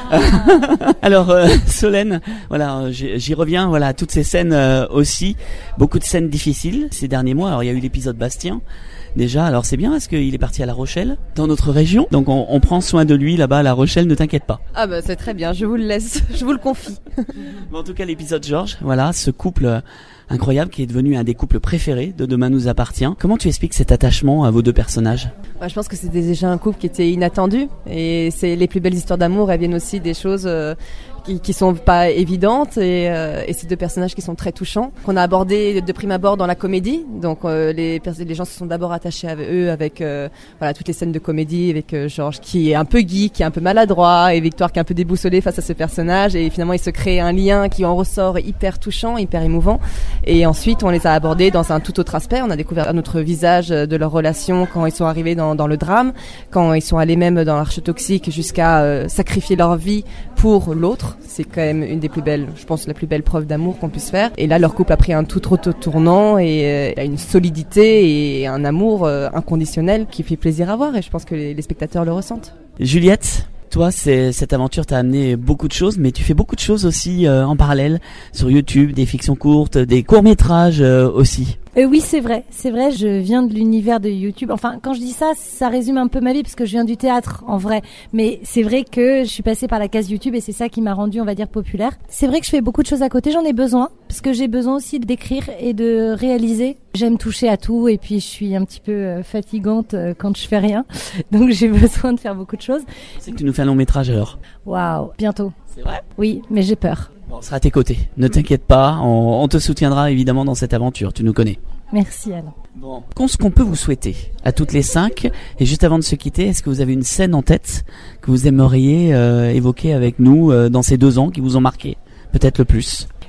Alors, Solène, voilà, j'y reviens. Voilà, toutes ces scènes aussi, beaucoup de scènes difficiles ces derniers mois. Alors, il y a eu l'épisode Bastien. Déjà, alors c'est bien parce qu'il est parti à La Rochelle, dans notre région. Donc on prend soin de lui là-bas à La Rochelle, ne t'inquiète pas. Ah c'est très bien, je vous le laisse, je vous le confie. Mais en tout cas, l'épisode Georges, voilà, ce couple incroyable qui est devenu un des couples préférés de Demain nous appartient. Comment tu expliques cet attachement à vos 2 personnages? Je pense que c'était déjà un couple qui était inattendu, et c'est les plus belles histoires d'amour, elles viennent aussi des choses qui sont pas évidentes, et ces 2 personnages qui sont très touchants, qu'on a abordé de prime abord dans la comédie. Donc les gens se sont d'abord attachés à eux avec toutes les scènes de comédie avec Georges qui est un peu geek, qui est un peu maladroit, et Victoire qui est un peu déboussolée face à ce personnage, et finalement il se crée un lien qui en ressort hyper touchant, hyper émouvant. Et ensuite on les a abordés dans un tout autre aspect. On a découvert un autre visage de leur relation quand ils sont arrivés dans le drame, quand ils sont allés même dans l'Arche Toxique jusqu'à sacrifier leur vie pour l'autre. C'est quand même une des plus belles, je pense, la plus belle preuve d'amour qu'on puisse faire. Et là, leur couple a pris un tout autre tournant, et a une solidité et un amour inconditionnel qui fait plaisir à voir, et je pense que les spectateurs le ressentent. Juliette, toi, cette aventure t'a amené beaucoup de choses, mais tu fais beaucoup de choses aussi en parallèle sur YouTube, des fictions courtes, des courts-métrages aussi. Oui, c'est vrai, je viens de l'univers de YouTube. Enfin, quand je dis ça, ça résume un peu ma vie parce que je viens du théâtre, en vrai. Mais c'est vrai que je suis passée par la case YouTube et c'est ça qui m'a rendue, on va dire, populaire. C'est vrai que je fais beaucoup de choses à côté, j'en ai besoin, parce que j'ai besoin aussi d'écrire et de réaliser. J'aime toucher à tout, et puis je suis un petit peu fatigante quand je fais rien. Donc j'ai besoin de faire beaucoup de choses. C'est que tu nous fais un long métrage alors. Waouh, bientôt. C'est vrai? Oui, mais j'ai peur. On sera à tes côtés, ne t'inquiète pas, on te soutiendra évidemment dans cette aventure, tu nous connais. Merci Anne. Bon, qu'est-ce qu'on peut vous souhaiter à toutes les 5? Et juste avant de se quitter, est-ce que vous avez une scène en tête que vous aimeriez évoquer avec nous dans ces 2 ans qui vous ont marqué, peut-être le plus?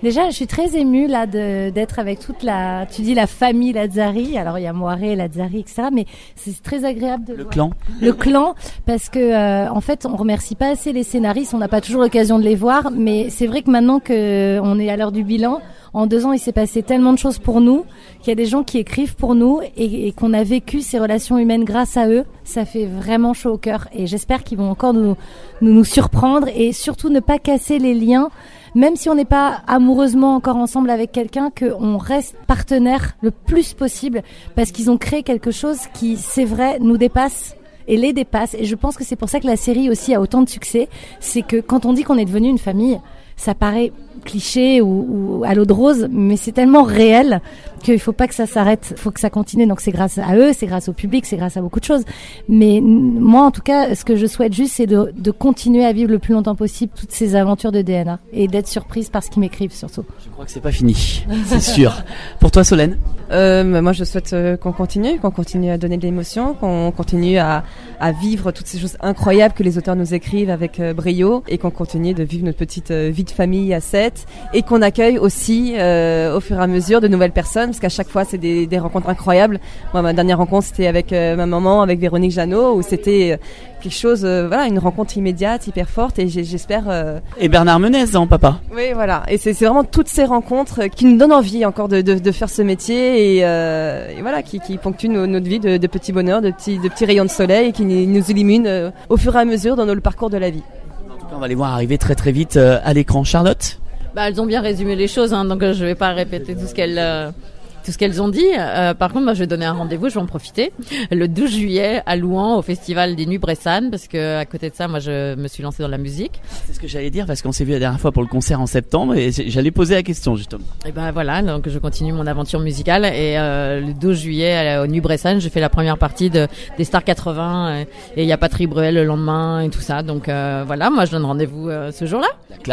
Déjà, je suis très émue là d'être avec toute la famille Lazzari. Alors il y a Moiré, Lazzari, etc. Mais c'est très agréable de le clan, parce que en fait, on remercie pas assez les scénaristes. On n'a pas toujours l'occasion de les voir, mais c'est vrai que maintenant que on est à l'heure du bilan, en 2 ans, il s'est passé tellement de choses pour nous, qu'il y a des gens qui écrivent pour nous et qu'on a vécu ces relations humaines grâce à eux. Ça fait vraiment chaud au cœur et j'espère qu'ils vont encore nous surprendre et surtout ne pas casser les liens. Même si on n'est pas amoureusement encore ensemble avec quelqu'un, qu'on reste partenaire le plus possible, parce qu'ils ont créé quelque chose qui, c'est vrai, nous dépasse et les dépasse. Et je pense que c'est pour ça que la série aussi a autant de succès. C'est que quand on dit qu'on est devenu une famille, ça paraît cliché ou à l'eau de rose, mais c'est tellement réel qu'il faut pas que ça s'arrête, il faut que ça continue. Donc c'est grâce à eux, c'est grâce au public, c'est grâce à beaucoup de choses. Mais moi, en tout cas, ce que je souhaite juste, c'est de continuer à vivre le plus longtemps possible toutes ces aventures de DNA et d'être surprise par ce qu'ils m'écrivent surtout. Je crois que c'est pas fini, c'est sûr. Pour toi, Solène? Moi, je souhaite qu'on continue à donner de l'émotion, qu'on continue à vivre toutes ces choses incroyables que les auteurs nous écrivent avec brio, et qu'on continue de vivre notre petite vie de famille à 7, et qu'on accueille aussi au fur et à mesure de nouvelles personnes, parce qu'à chaque fois c'est des rencontres incroyables. Moi, ma dernière rencontre, c'était avec ma maman, avec Véronique Jeannot, où c'était quelque chose, une rencontre immédiate, hyper forte, et j'espère... Et Bernard Menez, non, papa? Oui, voilà. Et c'est vraiment toutes ces rencontres qui nous donnent envie encore de faire ce métier, et voilà, qui ponctuent notre vie de petits bonheurs, de petits rayons de soleil, et qui nous illuminent au fur et à mesure dans le parcours de la vie. En tout cas, on va les voir arriver très très vite à l'écran. Charlotte? Elles ont bien résumé les choses, donc je vais pas répéter tout ce qu'elles ont dit. Par contre, moi, je vais donner un rendez-vous, je vais en profiter. Le 12 juillet à Louan, au festival des Nuits Bressanes, parce que à côté de ça, moi, je me suis lancée dans la musique. C'est ce que j'allais dire, parce qu'on s'est vu la dernière fois pour le concert en septembre, et j'allais poser la question, justement. Et voilà, donc je continue mon aventure musicale, et le 12 juillet aux Nuits Bressanes, je fais la première partie des Stars 80, et il y a Patrick Bruel le lendemain, et tout ça. Donc voilà, moi, je donne rendez-vous ce jour-là.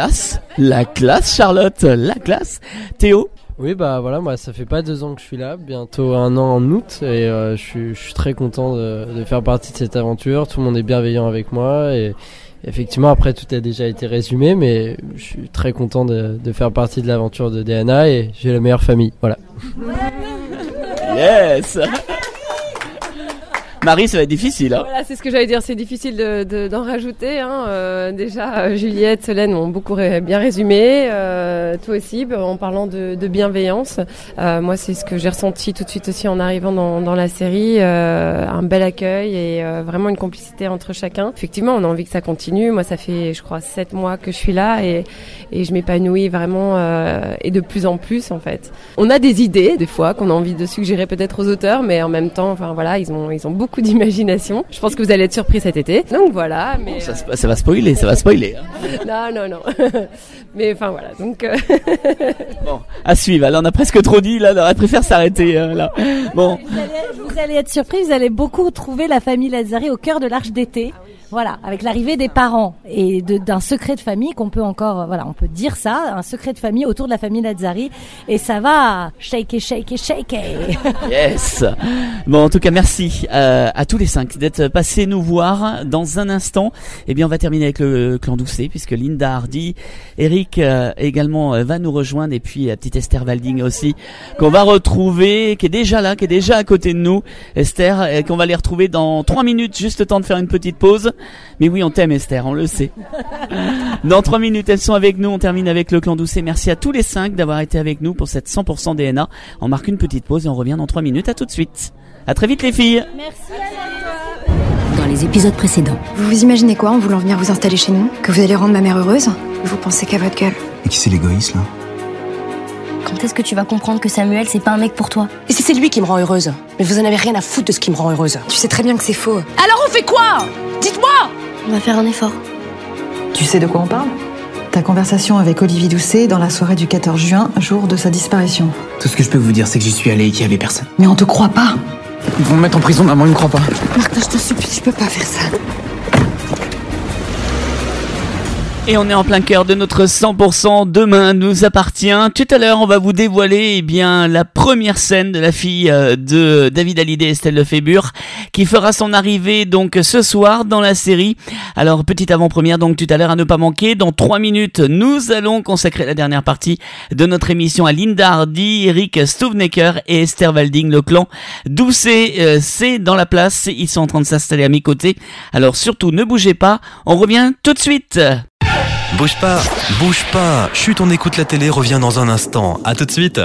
La classe, Charlotte, la classe. Théo? Oui, voilà, moi ça fait pas 2 ans que je suis là, bientôt 1 an en août, et je suis très content de faire partie de cette aventure. Tout le monde est bienveillant avec moi, et effectivement après tout a déjà été résumé, mais je suis très content de faire partie de l'aventure de DNA, et j'ai la meilleure famille, voilà. Yes. Marie, ça va être difficile. Hein. Voilà, c'est ce que j'allais dire, c'est difficile d'en rajouter. Déjà, Juliette, Solène ont beaucoup bien résumé. Toi aussi, en parlant de bienveillance. Moi, c'est ce que j'ai ressenti tout de suite aussi en arrivant dans la série. Un bel accueil et vraiment une complicité entre chacun. Effectivement, on a envie que ça continue. Moi, ça fait, je crois, 7 mois que je suis là et je m'épanouis vraiment et de plus en plus, en fait. On a des idées, des fois, qu'on a envie de suggérer peut-être aux auteurs, mais en même temps, enfin voilà, ils ont beaucoup d'imagination. Je pense que vous allez être surpris cet été. Donc voilà. Mais ça va spoiler, ça va spoiler. Hein. Non. Mais enfin voilà. Donc. Bon, à suivre. Là, on a presque trop dit. Là, on aurait préféré s'arrêter. Là. Bon. Vous allez être surpris. Vous allez beaucoup trouver la famille Lazzari au cœur de l'Arche d'été. Voilà, avec l'arrivée des parents et d'un secret de famille qu'on peut encore, on peut dire ça, un secret de famille autour de la famille Lazzari, et ça va shaker. Yes. Bon, en tout cas, merci à tous les 5 d'être passés nous voir. Dans un instant, on va terminer avec le clan Doucet, puisque Linda Hardy, Eric également va nous rejoindre, et puis petite Esther Walding aussi, qu'on va retrouver, qui est déjà là, qui est déjà à côté de nous, Esther, et qu'on va les retrouver dans 3 minutes, juste le temps de faire une petite pause. Mais oui, on t'aime Esther, on le sait. Dans 3 minutes, elles sont avec nous. On termine avec le clan Doucet. Merci à tous les 5 d'avoir été avec nous pour cette 100% DNA. On marque une petite pause et on revient dans 3 minutes. À tout de suite. À très vite les filles. Merci à toi. Dans les épisodes précédents. Vous vous imaginez quoi en voulant venir vous installer chez nous? Que vous allez rendre ma mère heureuse? Vous pensez qu'à votre gueule? Et qui c'est l'égoïste là? Quand est-ce que tu vas comprendre que Samuel, c'est pas un mec pour toi? Et si c'est lui qui me rend heureuse? Mais vous en avez rien à foutre de ce qui me rend heureuse. Tu sais très bien que c'est faux. Alors on fait quoi? Dites-moi! On va faire un effort. Tu sais de quoi on parle? Ta conversation avec Olivier Doucet dans la soirée du 14 juin, jour de sa disparition. Tout ce que je peux vous dire, c'est que j'y suis allé et qu'il y avait personne. Mais on te croit pas. Ils vont me mettre en prison, maman, ils me croient pas. Martin, je te supplie, tu peux pas faire ça. Et on est en plein cœur de notre 100% Demain nous appartient. Tout à l'heure, on va vous dévoiler la première scène de la fille de David Hallyday, Estelle Lefébure, qui fera son arrivée donc ce soir dans la série. Alors, petite avant-première donc tout à l'heure à ne pas manquer. Dans 3 minutes, nous allons consacrer la dernière partie de notre émission à Linda Hardy, Eric Stuvnecker et Esther Walding, le clan Doucet. C'est dans la place, ils sont en train de s'installer à mes côtés. Alors surtout, ne bougez pas, on revient tout de suite. Bouge pas, Chut, on écoute la télé, revient dans un instant. À tout de suite.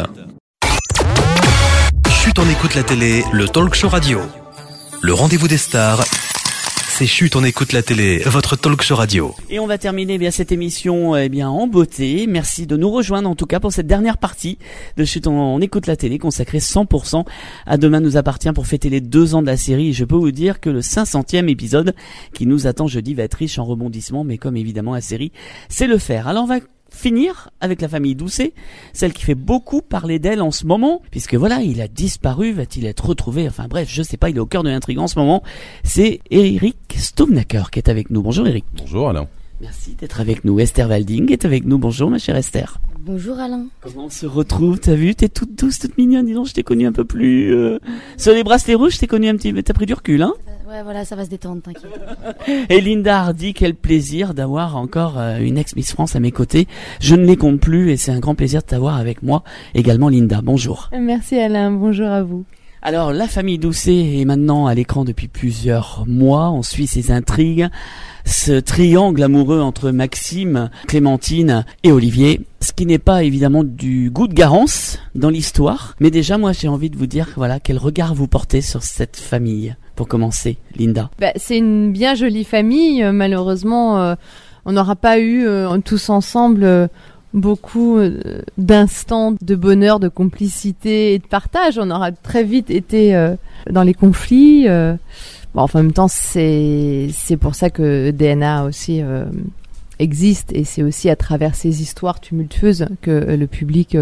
Chut, on écoute la télé, le talk show radio. Le rendez-vous des stars, c'est Chut, on écoute la télé, votre talk show radio. Et on va terminer bien cette émission en beauté. Merci de nous rejoindre en tout cas pour cette dernière partie de Chut, on écoute la télé, consacrée 100% à Demain nous appartient pour fêter les 2 ans de la série. Et je peux vous dire que le 500e épisode qui nous attend jeudi va être riche en rebondissements, mais comme évidemment la série sait le faire. Alors on va finir avec la famille Doucet, celle qui fait beaucoup parler d'elle en ce moment, puisque voilà, il a disparu, va-t-il être retrouvé, enfin bref, je sais pas, il est au cœur de l'intrigue en ce moment. C'est Eric Stuvnecker qui est avec nous. Bonjour Eric. Bonjour Alain. Merci d'être avec nous. Esther Walding est avec nous. Bonjour ma chère Esther. Bonjour Alain. Comment on se retrouve? T'as vu, t'es toute douce, toute mignonne. Dis donc, je t'ai connue un peu plus sur les bracelets rouges, je t'ai connue un petit peu. T'as pris du recul, hein? Ouais, voilà, ça va se détendre, t'inquiète. Et Linda Hardy, quel plaisir d'avoir encore une ex-Miss France à mes côtés. Je ne les compte plus et c'est un grand plaisir de t'avoir avec moi. Également Linda, bonjour. Merci Alain, bonjour à vous. Alors, la famille Doucet est maintenant à l'écran depuis plusieurs mois. On suit ses intrigues, ce triangle amoureux entre Maxime, Clémentine et Olivier. Ce qui n'est pas évidemment du goût de Garance dans l'histoire. Mais déjà, moi, j'ai envie de vous dire, voilà, quel regard vous portez sur cette famille. Pour commencer, Linda. C'est une bien jolie famille. Malheureusement, on n'aura pas eu tous ensemble beaucoup d'instants de bonheur, de complicité et de partage. On aura très vite été dans les conflits. En même temps, c'est pour ça que DNA aussi existe, et c'est aussi à travers ces histoires tumultueuses que le public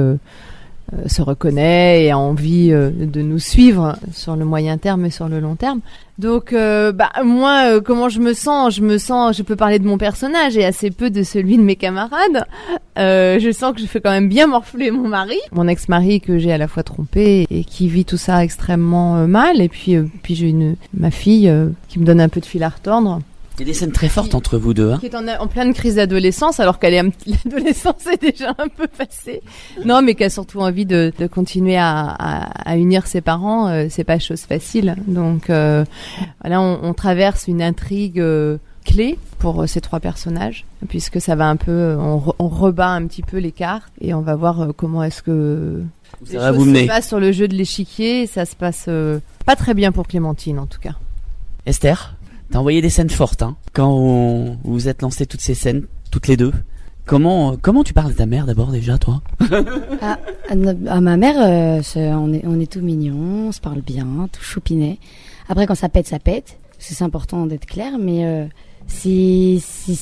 se reconnaît et a envie de nous suivre sur le moyen terme et sur le long terme. Donc moi, comment je me sens, je peux parler de mon personnage et assez peu de celui de mes camarades. Je sens que je fais quand même bien morfler mon mari, mon ex-mari que j'ai à la fois trompé et qui vit tout ça extrêmement mal. Et puis j'ai ma fille qui me donne un peu de fil à retordre. Il y a des scènes très fortes entre vous deux, hein. Qui est en pleine crise d'adolescence, alors l'adolescence est déjà un peu passée. Non, mais qui a surtout envie de continuer à unir ses parents. C'est pas chose facile. Donc voilà, on traverse une intrigue clé pour ces 3 personnages, puisque ça va un peu, on rebat un petit peu les cartes et on va voir comment est-ce que ça va vous mener. Se passe sur le jeu de l'échiquier. Ça se passe pas très bien pour Clémentine, en tout cas. Esther, t'as envoyé des scènes fortes, hein. Quand vous vous êtes lancé toutes ces scènes, toutes les deux. Comment tu parles de ta mère d'abord déjà, toi? À ma mère, on est tout mignon, on se parle bien, tout choupinet. Après, quand ça pète, ça pète. C'est important d'être clair, mais c'est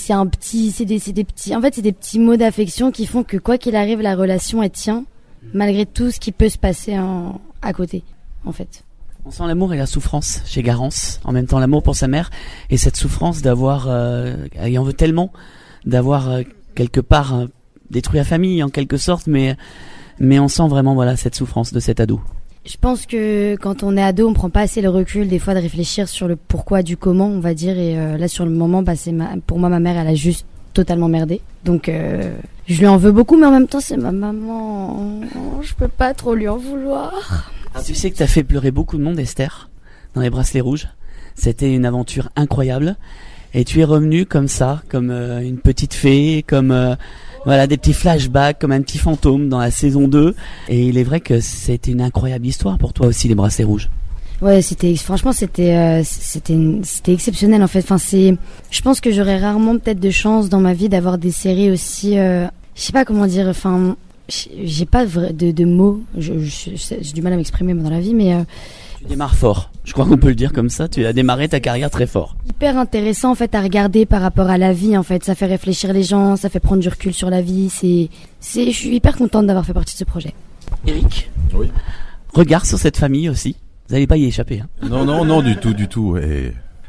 des petits. En fait, c'est des petits mots d'affection qui font que quoi qu'il arrive, la relation elle tient malgré tout ce qui peut se passer à côté, en fait. On sent l'amour et la souffrance chez Garance. En même temps, l'amour pour sa mère et cette souffrance d'avoir, il en veut tellement, d'avoir quelque part détruit la famille en quelque sorte, mais on sent vraiment voilà cette souffrance de cet ado. Je pense que quand on est ado, on prend pas assez le recul des fois de réfléchir sur le pourquoi du comment, on va dire. Et là, sur le moment, pour moi, ma mère, elle a juste totalement merdé. Donc, je lui en veux beaucoup, mais en même temps, c'est ma maman. Je peux pas trop lui en vouloir. Alors, tu sais que t'as fait pleurer beaucoup de monde, Esther, dans les bracelets rouges. C'était une aventure incroyable. Et tu es revenue comme ça, comme une petite fée, comme voilà des petits flashbacks, comme un petit fantôme dans la saison 2. Et il est vrai que c'était une incroyable histoire pour toi aussi, les bracelets rouges. Ouais, c'était exceptionnel en fait. Enfin, je pense que j'aurais rarement peut-être de chance dans ma vie d'avoir des séries aussi. Je sais pas comment dire. Enfin, j'ai pas de mots. J'ai du mal à m'exprimer dans la vie, mais. Tu démarres fort. Je crois qu'on peut le dire comme ça. Tu as démarré ta carrière très fort. Hyper intéressant en fait à regarder par rapport à la vie en fait. Ça fait réfléchir les gens, ça fait prendre du recul sur la vie. Je suis hyper contente d'avoir fait partie de ce projet. Eric. Oui. Regard sur cette famille aussi. Vous n'allez pas y échapper. Hein. Non, du tout. Et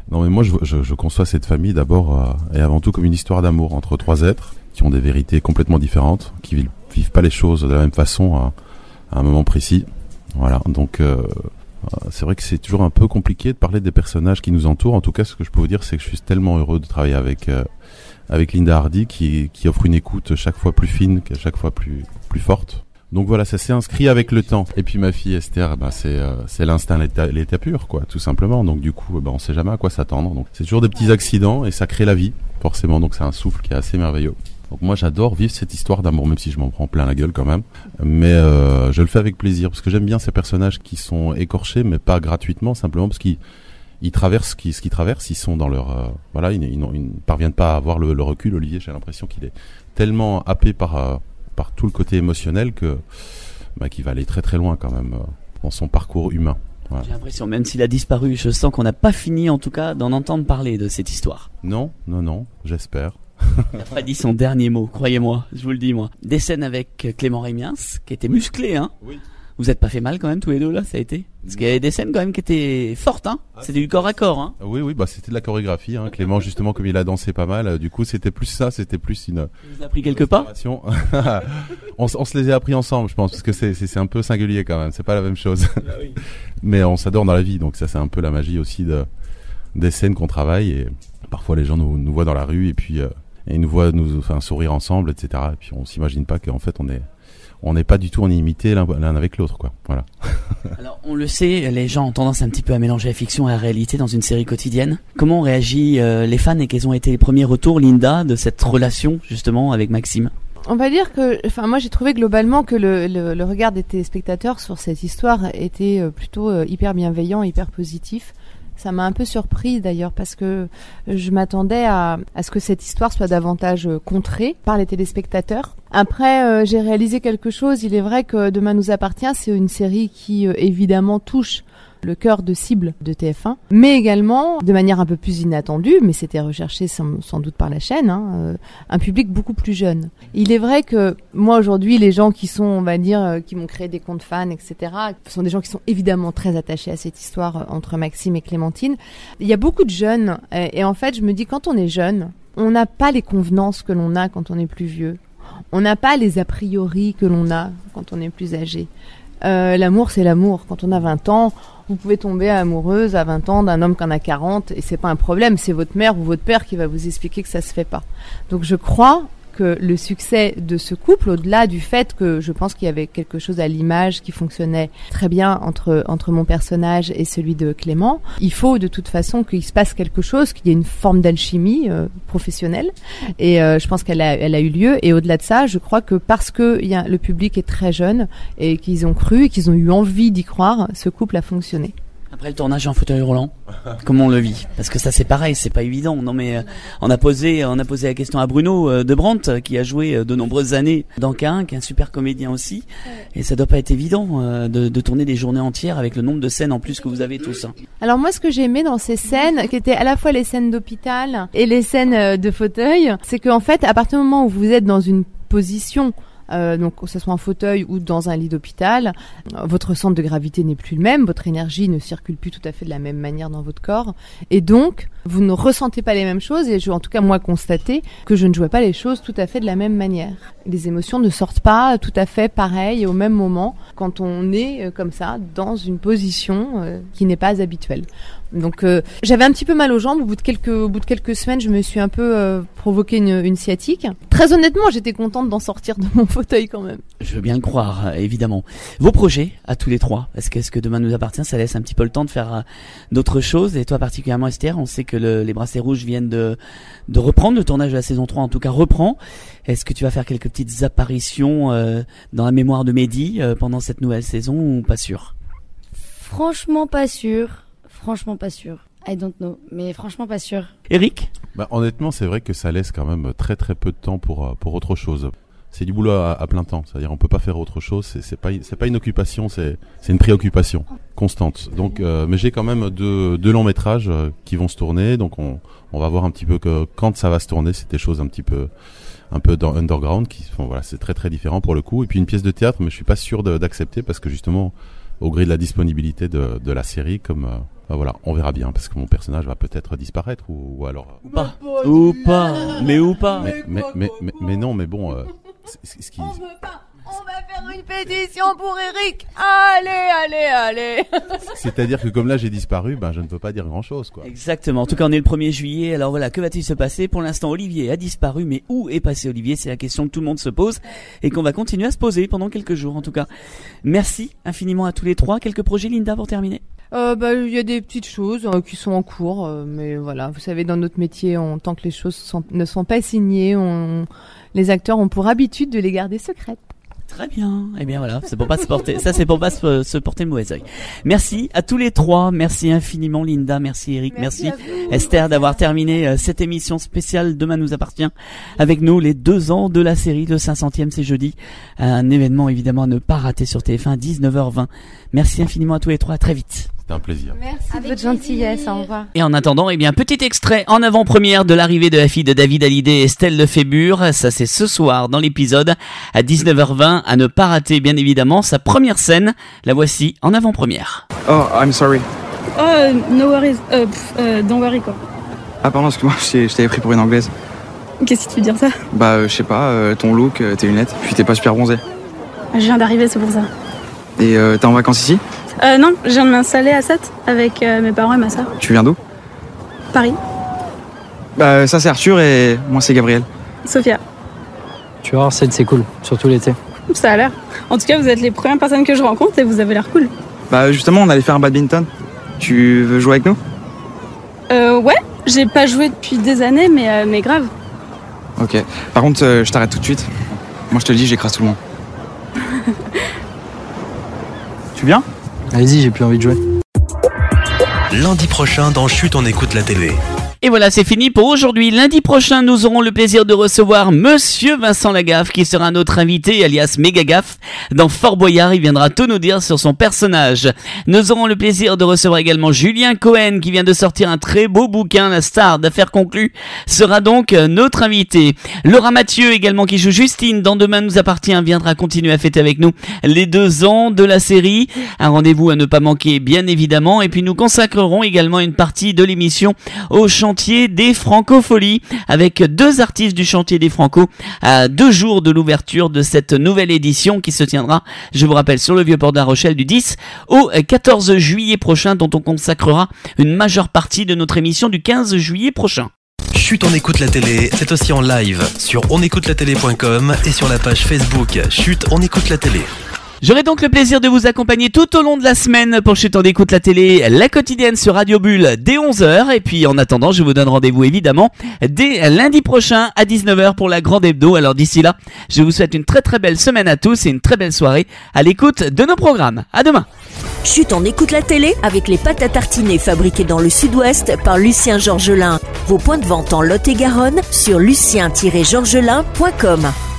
Non, mais moi, je conçois cette famille d'abord et avant tout comme une histoire d'amour entre 3 êtres qui ont des vérités complètement différentes, qui vivent pas les choses de la même façon à un moment précis. Voilà, donc c'est vrai que c'est toujours un peu compliqué de parler des personnages qui nous entourent. En tout cas, ce que je peux vous dire, c'est que je suis tellement heureux de travailler avec Linda Hardy qui offre une écoute chaque fois plus fine, chaque fois plus forte. Donc voilà, ça s'est inscrit avec le temps. Et puis ma fille Esther, c'est l'instinct, l'état pur, quoi, tout simplement. Donc du coup, on sait jamais à quoi s'attendre. Donc c'est toujours des petits accidents et ça crée la vie, forcément. Donc c'est un souffle qui est assez merveilleux. Donc moi j'adore vivre cette histoire d'amour, même si je m'en prends plein la gueule quand même. Mais je le fais avec plaisir parce que j'aime bien ces personnages qui sont écorchés, mais pas gratuitement, simplement parce qu'ils traversent ce qu'ils traversent. Ils sont dans leur ils ne parviennent pas à avoir le recul. Olivier, j'ai l'impression qu'il est tellement happé par tout le côté émotionnel qu'il va aller très très loin quand même dans son parcours humain. Voilà. J'ai l'impression, même s'il a disparu, je sens qu'on n'a pas fini en tout cas d'en entendre parler de cette histoire. Non, j'espère. Il n'a pas dit son dernier mot, croyez-moi, je vous le dis moi. Des scènes avec Clément Rémiens, qui était musclé, hein. Oui. Vous êtes pas fait mal quand même tous les deux là, ça a été? Parce qu'il y avait des scènes quand même qui étaient fortes, hein. C'était du corps à corps, hein. Oui, c'était de la chorégraphie, hein. Clément, justement, comme il a dansé pas mal, du coup, c'était plus une. Vous avez appris quelques pas? on se les a appris ensemble, je pense, parce que c'est un peu singulier quand même. C'est pas la même chose. Ah oui. Mais on s'adore dans la vie, donc ça, c'est un peu la magie aussi des scènes qu'on travaille et parfois les gens nous voient dans la rue et puis, et nous voient sourire ensemble, etc. Et puis on s'imagine pas qu'en fait on n'est pas du tout en inimité l'un avec l'autre, quoi. Voilà. Alors, on le sait, les gens ont tendance un petit peu à mélanger la fiction et la réalité dans une série quotidienne. Comment ont réagi les fans et quels ont été les premiers retours, Linda, de cette relation, justement, avec Maxime? On va dire que, moi j'ai trouvé globalement que le regard des téléspectateurs sur cette histoire était plutôt hyper bienveillant, hyper positif. Ça m'a un peu surpris d'ailleurs parce que je m'attendais à ce que cette histoire soit davantage contrée par les téléspectateurs. Après, j'ai réalisé quelque chose. Il est vrai que Demain nous appartient, c'est une série qui évidemment touche le cœur de cible de TF1, mais également de manière un peu plus inattendue, mais c'était recherché sans doute par la chaîne, un public beaucoup plus jeune. Il est vrai que moi aujourd'hui, les gens qui sont, on va dire, qui m'ont créé des comptes fans, etc., sont des gens qui sont évidemment très attachés à cette histoire entre Maxime et Clémentine. Il y a beaucoup de jeunes, et en fait, je me dis, quand on est jeune, on n'a pas les convenances que l'on a quand on est plus vieux. On n'a pas les a priori que l'on a quand on est plus âgé. L'amour, c'est l'amour. Quand on a 20 ans, vous pouvez tomber amoureuse à 20 ans d'un homme qui en a 40 et c'est pas un problème, c'est votre mère ou votre père qui va vous expliquer que ça se fait pas. Donc je crois que le succès de ce couple, au-delà du fait que je pense qu'il y avait quelque chose à l'image qui fonctionnait très bien entre mon personnage et celui de Clément, il faut de toute façon qu'il se passe quelque chose, qu'il y ait une forme d'alchimie professionnelle et je pense qu'elle a eu lieu et au-delà de ça, je crois que parce que le public est très jeune et qu'ils ont cru et qu'ils ont eu envie d'y croire, ce couple a fonctionné. Après le tournage en fauteuil roulant, comment on le vit? Parce que ça c'est pareil, c'est pas évident. Non mais on a posé la question à Bruno de Brandt qui a joué de nombreuses années dans K1, qui est un super comédien aussi, et ça doit pas être évident de tourner des journées entières avec le nombre de scènes en plus que vous avez tous. Alors moi ce que j'ai aimé dans ces scènes, qui étaient à la fois les scènes d'hôpital et les scènes de fauteuil, c'est qu'en fait à partir du moment où vous êtes dans une position donc que ce soit en fauteuil ou dans un lit d'hôpital, votre centre de gravité n'est plus le même, votre énergie ne circule plus tout à fait de la même manière dans votre corps, et donc vous ne ressentez pas les mêmes choses, et en tout cas moi constaté que je ne jouais pas les choses tout à fait de la même manière. Les émotions ne sortent pas tout à fait pareil au même moment quand on est comme ça dans une position qui n'est pas habituelle. Donc j'avais un petit peu mal aux jambes au bout de quelques semaines, je me suis un peu provoqué une sciatique. Très honnêtement, j'étais contente d'en sortir de mon fauteuil quand même. Je veux bien le croire, évidemment. Vos projets à tous les trois, est-ce que Demain nous appartient, ça laisse un petit peu le temps de faire d'autres choses, et toi particulièrement Esther, on sait que les Bracelets Rouges viennent de reprendre le tournage de la saison 3, en tout cas reprend. Est-ce que tu vas faire quelques petites apparitions dans la mémoire de Mehdi pendant cette nouvelle saison ou pas sûr? Franchement pas sûr. I don't know, mais franchement pas sûr. Eric? Honnêtement, c'est vrai que ça laisse quand même très très peu de temps pour autre chose. C'est du boulot à plein temps, c'est-à-dire on peut pas faire autre chose, c'est pas une occupation, c'est une préoccupation constante. Donc mais j'ai quand même deux longs métrages qui vont se tourner, donc on va voir un petit peu que quand ça va se tourner, c'est des choses un peu dans underground qui font, voilà, c'est très très différent pour le coup, et puis une pièce de théâtre, mais je suis pas sûr d'accepter parce que justement au gré de la disponibilité de la série, comme voilà, on verra bien parce que mon personnage va peut-être disparaître ou alors. Ou pas. Mais non, mais bon. Ce qui... On va faire une pétition pour Eric. Allez. C'est-à-dire que comme là j'ai disparu, je ne peux pas dire grand-chose, quoi. Exactement. En tout cas, on est le 1er juillet. Alors voilà, que va-t-il se passer? Pour l'instant, Olivier a disparu, mais où est passé Olivier? C'est la question que tout le monde se pose et qu'on va continuer à se poser pendant quelques jours, en tout cas. Merci infiniment à tous les trois. Quelques projets, Linda, pour terminer? Il y a des petites choses qui sont en cours, mais voilà, vous savez, dans notre métier, tant que les choses ne sont pas signées, les acteurs ont pour habitude de les garder secrètes. Très bien. Eh bien voilà, c'est pour pas se porter. Ça c'est pour pas se porter le mauvais œil. Merci à tous les trois. Merci infiniment Linda. Merci Eric. Merci Esther d'avoir terminé cette émission spéciale Demain nous appartient avec nous. Les 2 ans de la série. Le 500e c'est jeudi. Un événement évidemment à ne pas rater sur TF1 19h20. Merci infiniment à tous les trois. À très vite. C'était un plaisir. Merci de votre gentillesse. Au revoir. Et en attendant, petit extrait en avant-première de l'arrivée de la fille de David Hallyday et Estelle Lefébure. Ça, c'est ce soir dans l'épisode à 19h20. À ne pas rater, bien évidemment, sa première scène. La voici en avant-première. Oh, I'm sorry. Oh, no worries. Don't worry, quoi. Ah, pardon, excuse-moi, je t'avais pris pour une anglaise. Qu'est-ce qui te fait dire ça? Je sais pas, ton look, tes lunettes, puis t'es pas super bronzée. Je viens d'arriver, c'est pour ça. Et t'es en vacances ici? Non, je viens de m'installer à Sète avec mes parents et ma soeur. Tu viens d'où? Paris. Ça c'est Arthur et moi c'est Gabriel. Sophia. Tu vas voir, c'est cool, surtout l'été. Ça a l'air. En tout cas, vous êtes les premières personnes que je rencontre et vous avez l'air cool. Justement, on allait faire un badminton. Tu veux jouer avec nous? Ouais, j'ai pas joué depuis des années, mais grave. Ok. Par contre, je t'arrête tout de suite. Moi je te le dis, j'écrase tout le monde. Tu viens? Allez-y, j'ai plus envie de jouer. Lundi prochain dans Chut, on écoute la télé. Et voilà, c'est fini pour aujourd'hui. Lundi prochain, nous aurons le plaisir de recevoir Monsieur Vincent Lagaffe, qui sera notre invité, alias Mégagaffe, dans Fort Boyard. Il viendra tout nous dire sur son personnage. Nous aurons le plaisir de recevoir également Julien Cohen, qui vient de sortir un très beau bouquin, La star d'affaires conclues, sera donc notre invité. Laura Mathieu, également, qui joue Justine dans Demain nous appartient, viendra continuer à fêter avec nous les 2 ans de la série. Un rendez-vous à ne pas manquer, bien évidemment. Et puis nous consacrerons également une partie de l'émission au chantier des Francofolies avec 2 artistes du chantier des Franco à 2 jours de l'ouverture de cette nouvelle édition qui se tiendra, je vous rappelle, sur le Vieux-Port de La Rochelle du 10 au 14 juillet prochain, dont on consacrera une majeure partie de notre émission du 15 juillet prochain. Chut, on écoute la télé, c'est aussi en live sur onécoutelatélé.com et sur la page Facebook Chut, on écoute la télé. J'aurai donc le plaisir de vous accompagner tout au long de la semaine pour Chut, on écoute la télé, la quotidienne sur Radio Bulle dès 11h. Et puis en attendant, je vous donne rendez-vous évidemment dès lundi prochain à 19h pour la grande hebdo. Alors d'ici là, je vous souhaite une très très belle semaine à tous et une très belle soirée à l'écoute de nos programmes. À demain. Chut, on écoute la télé avec les pâtes à tartiner fabriquées dans le Sud-Ouest par Lucien Georgelin. Vos points de vente en Lot-et-Garonne sur lucien-georgelin.com.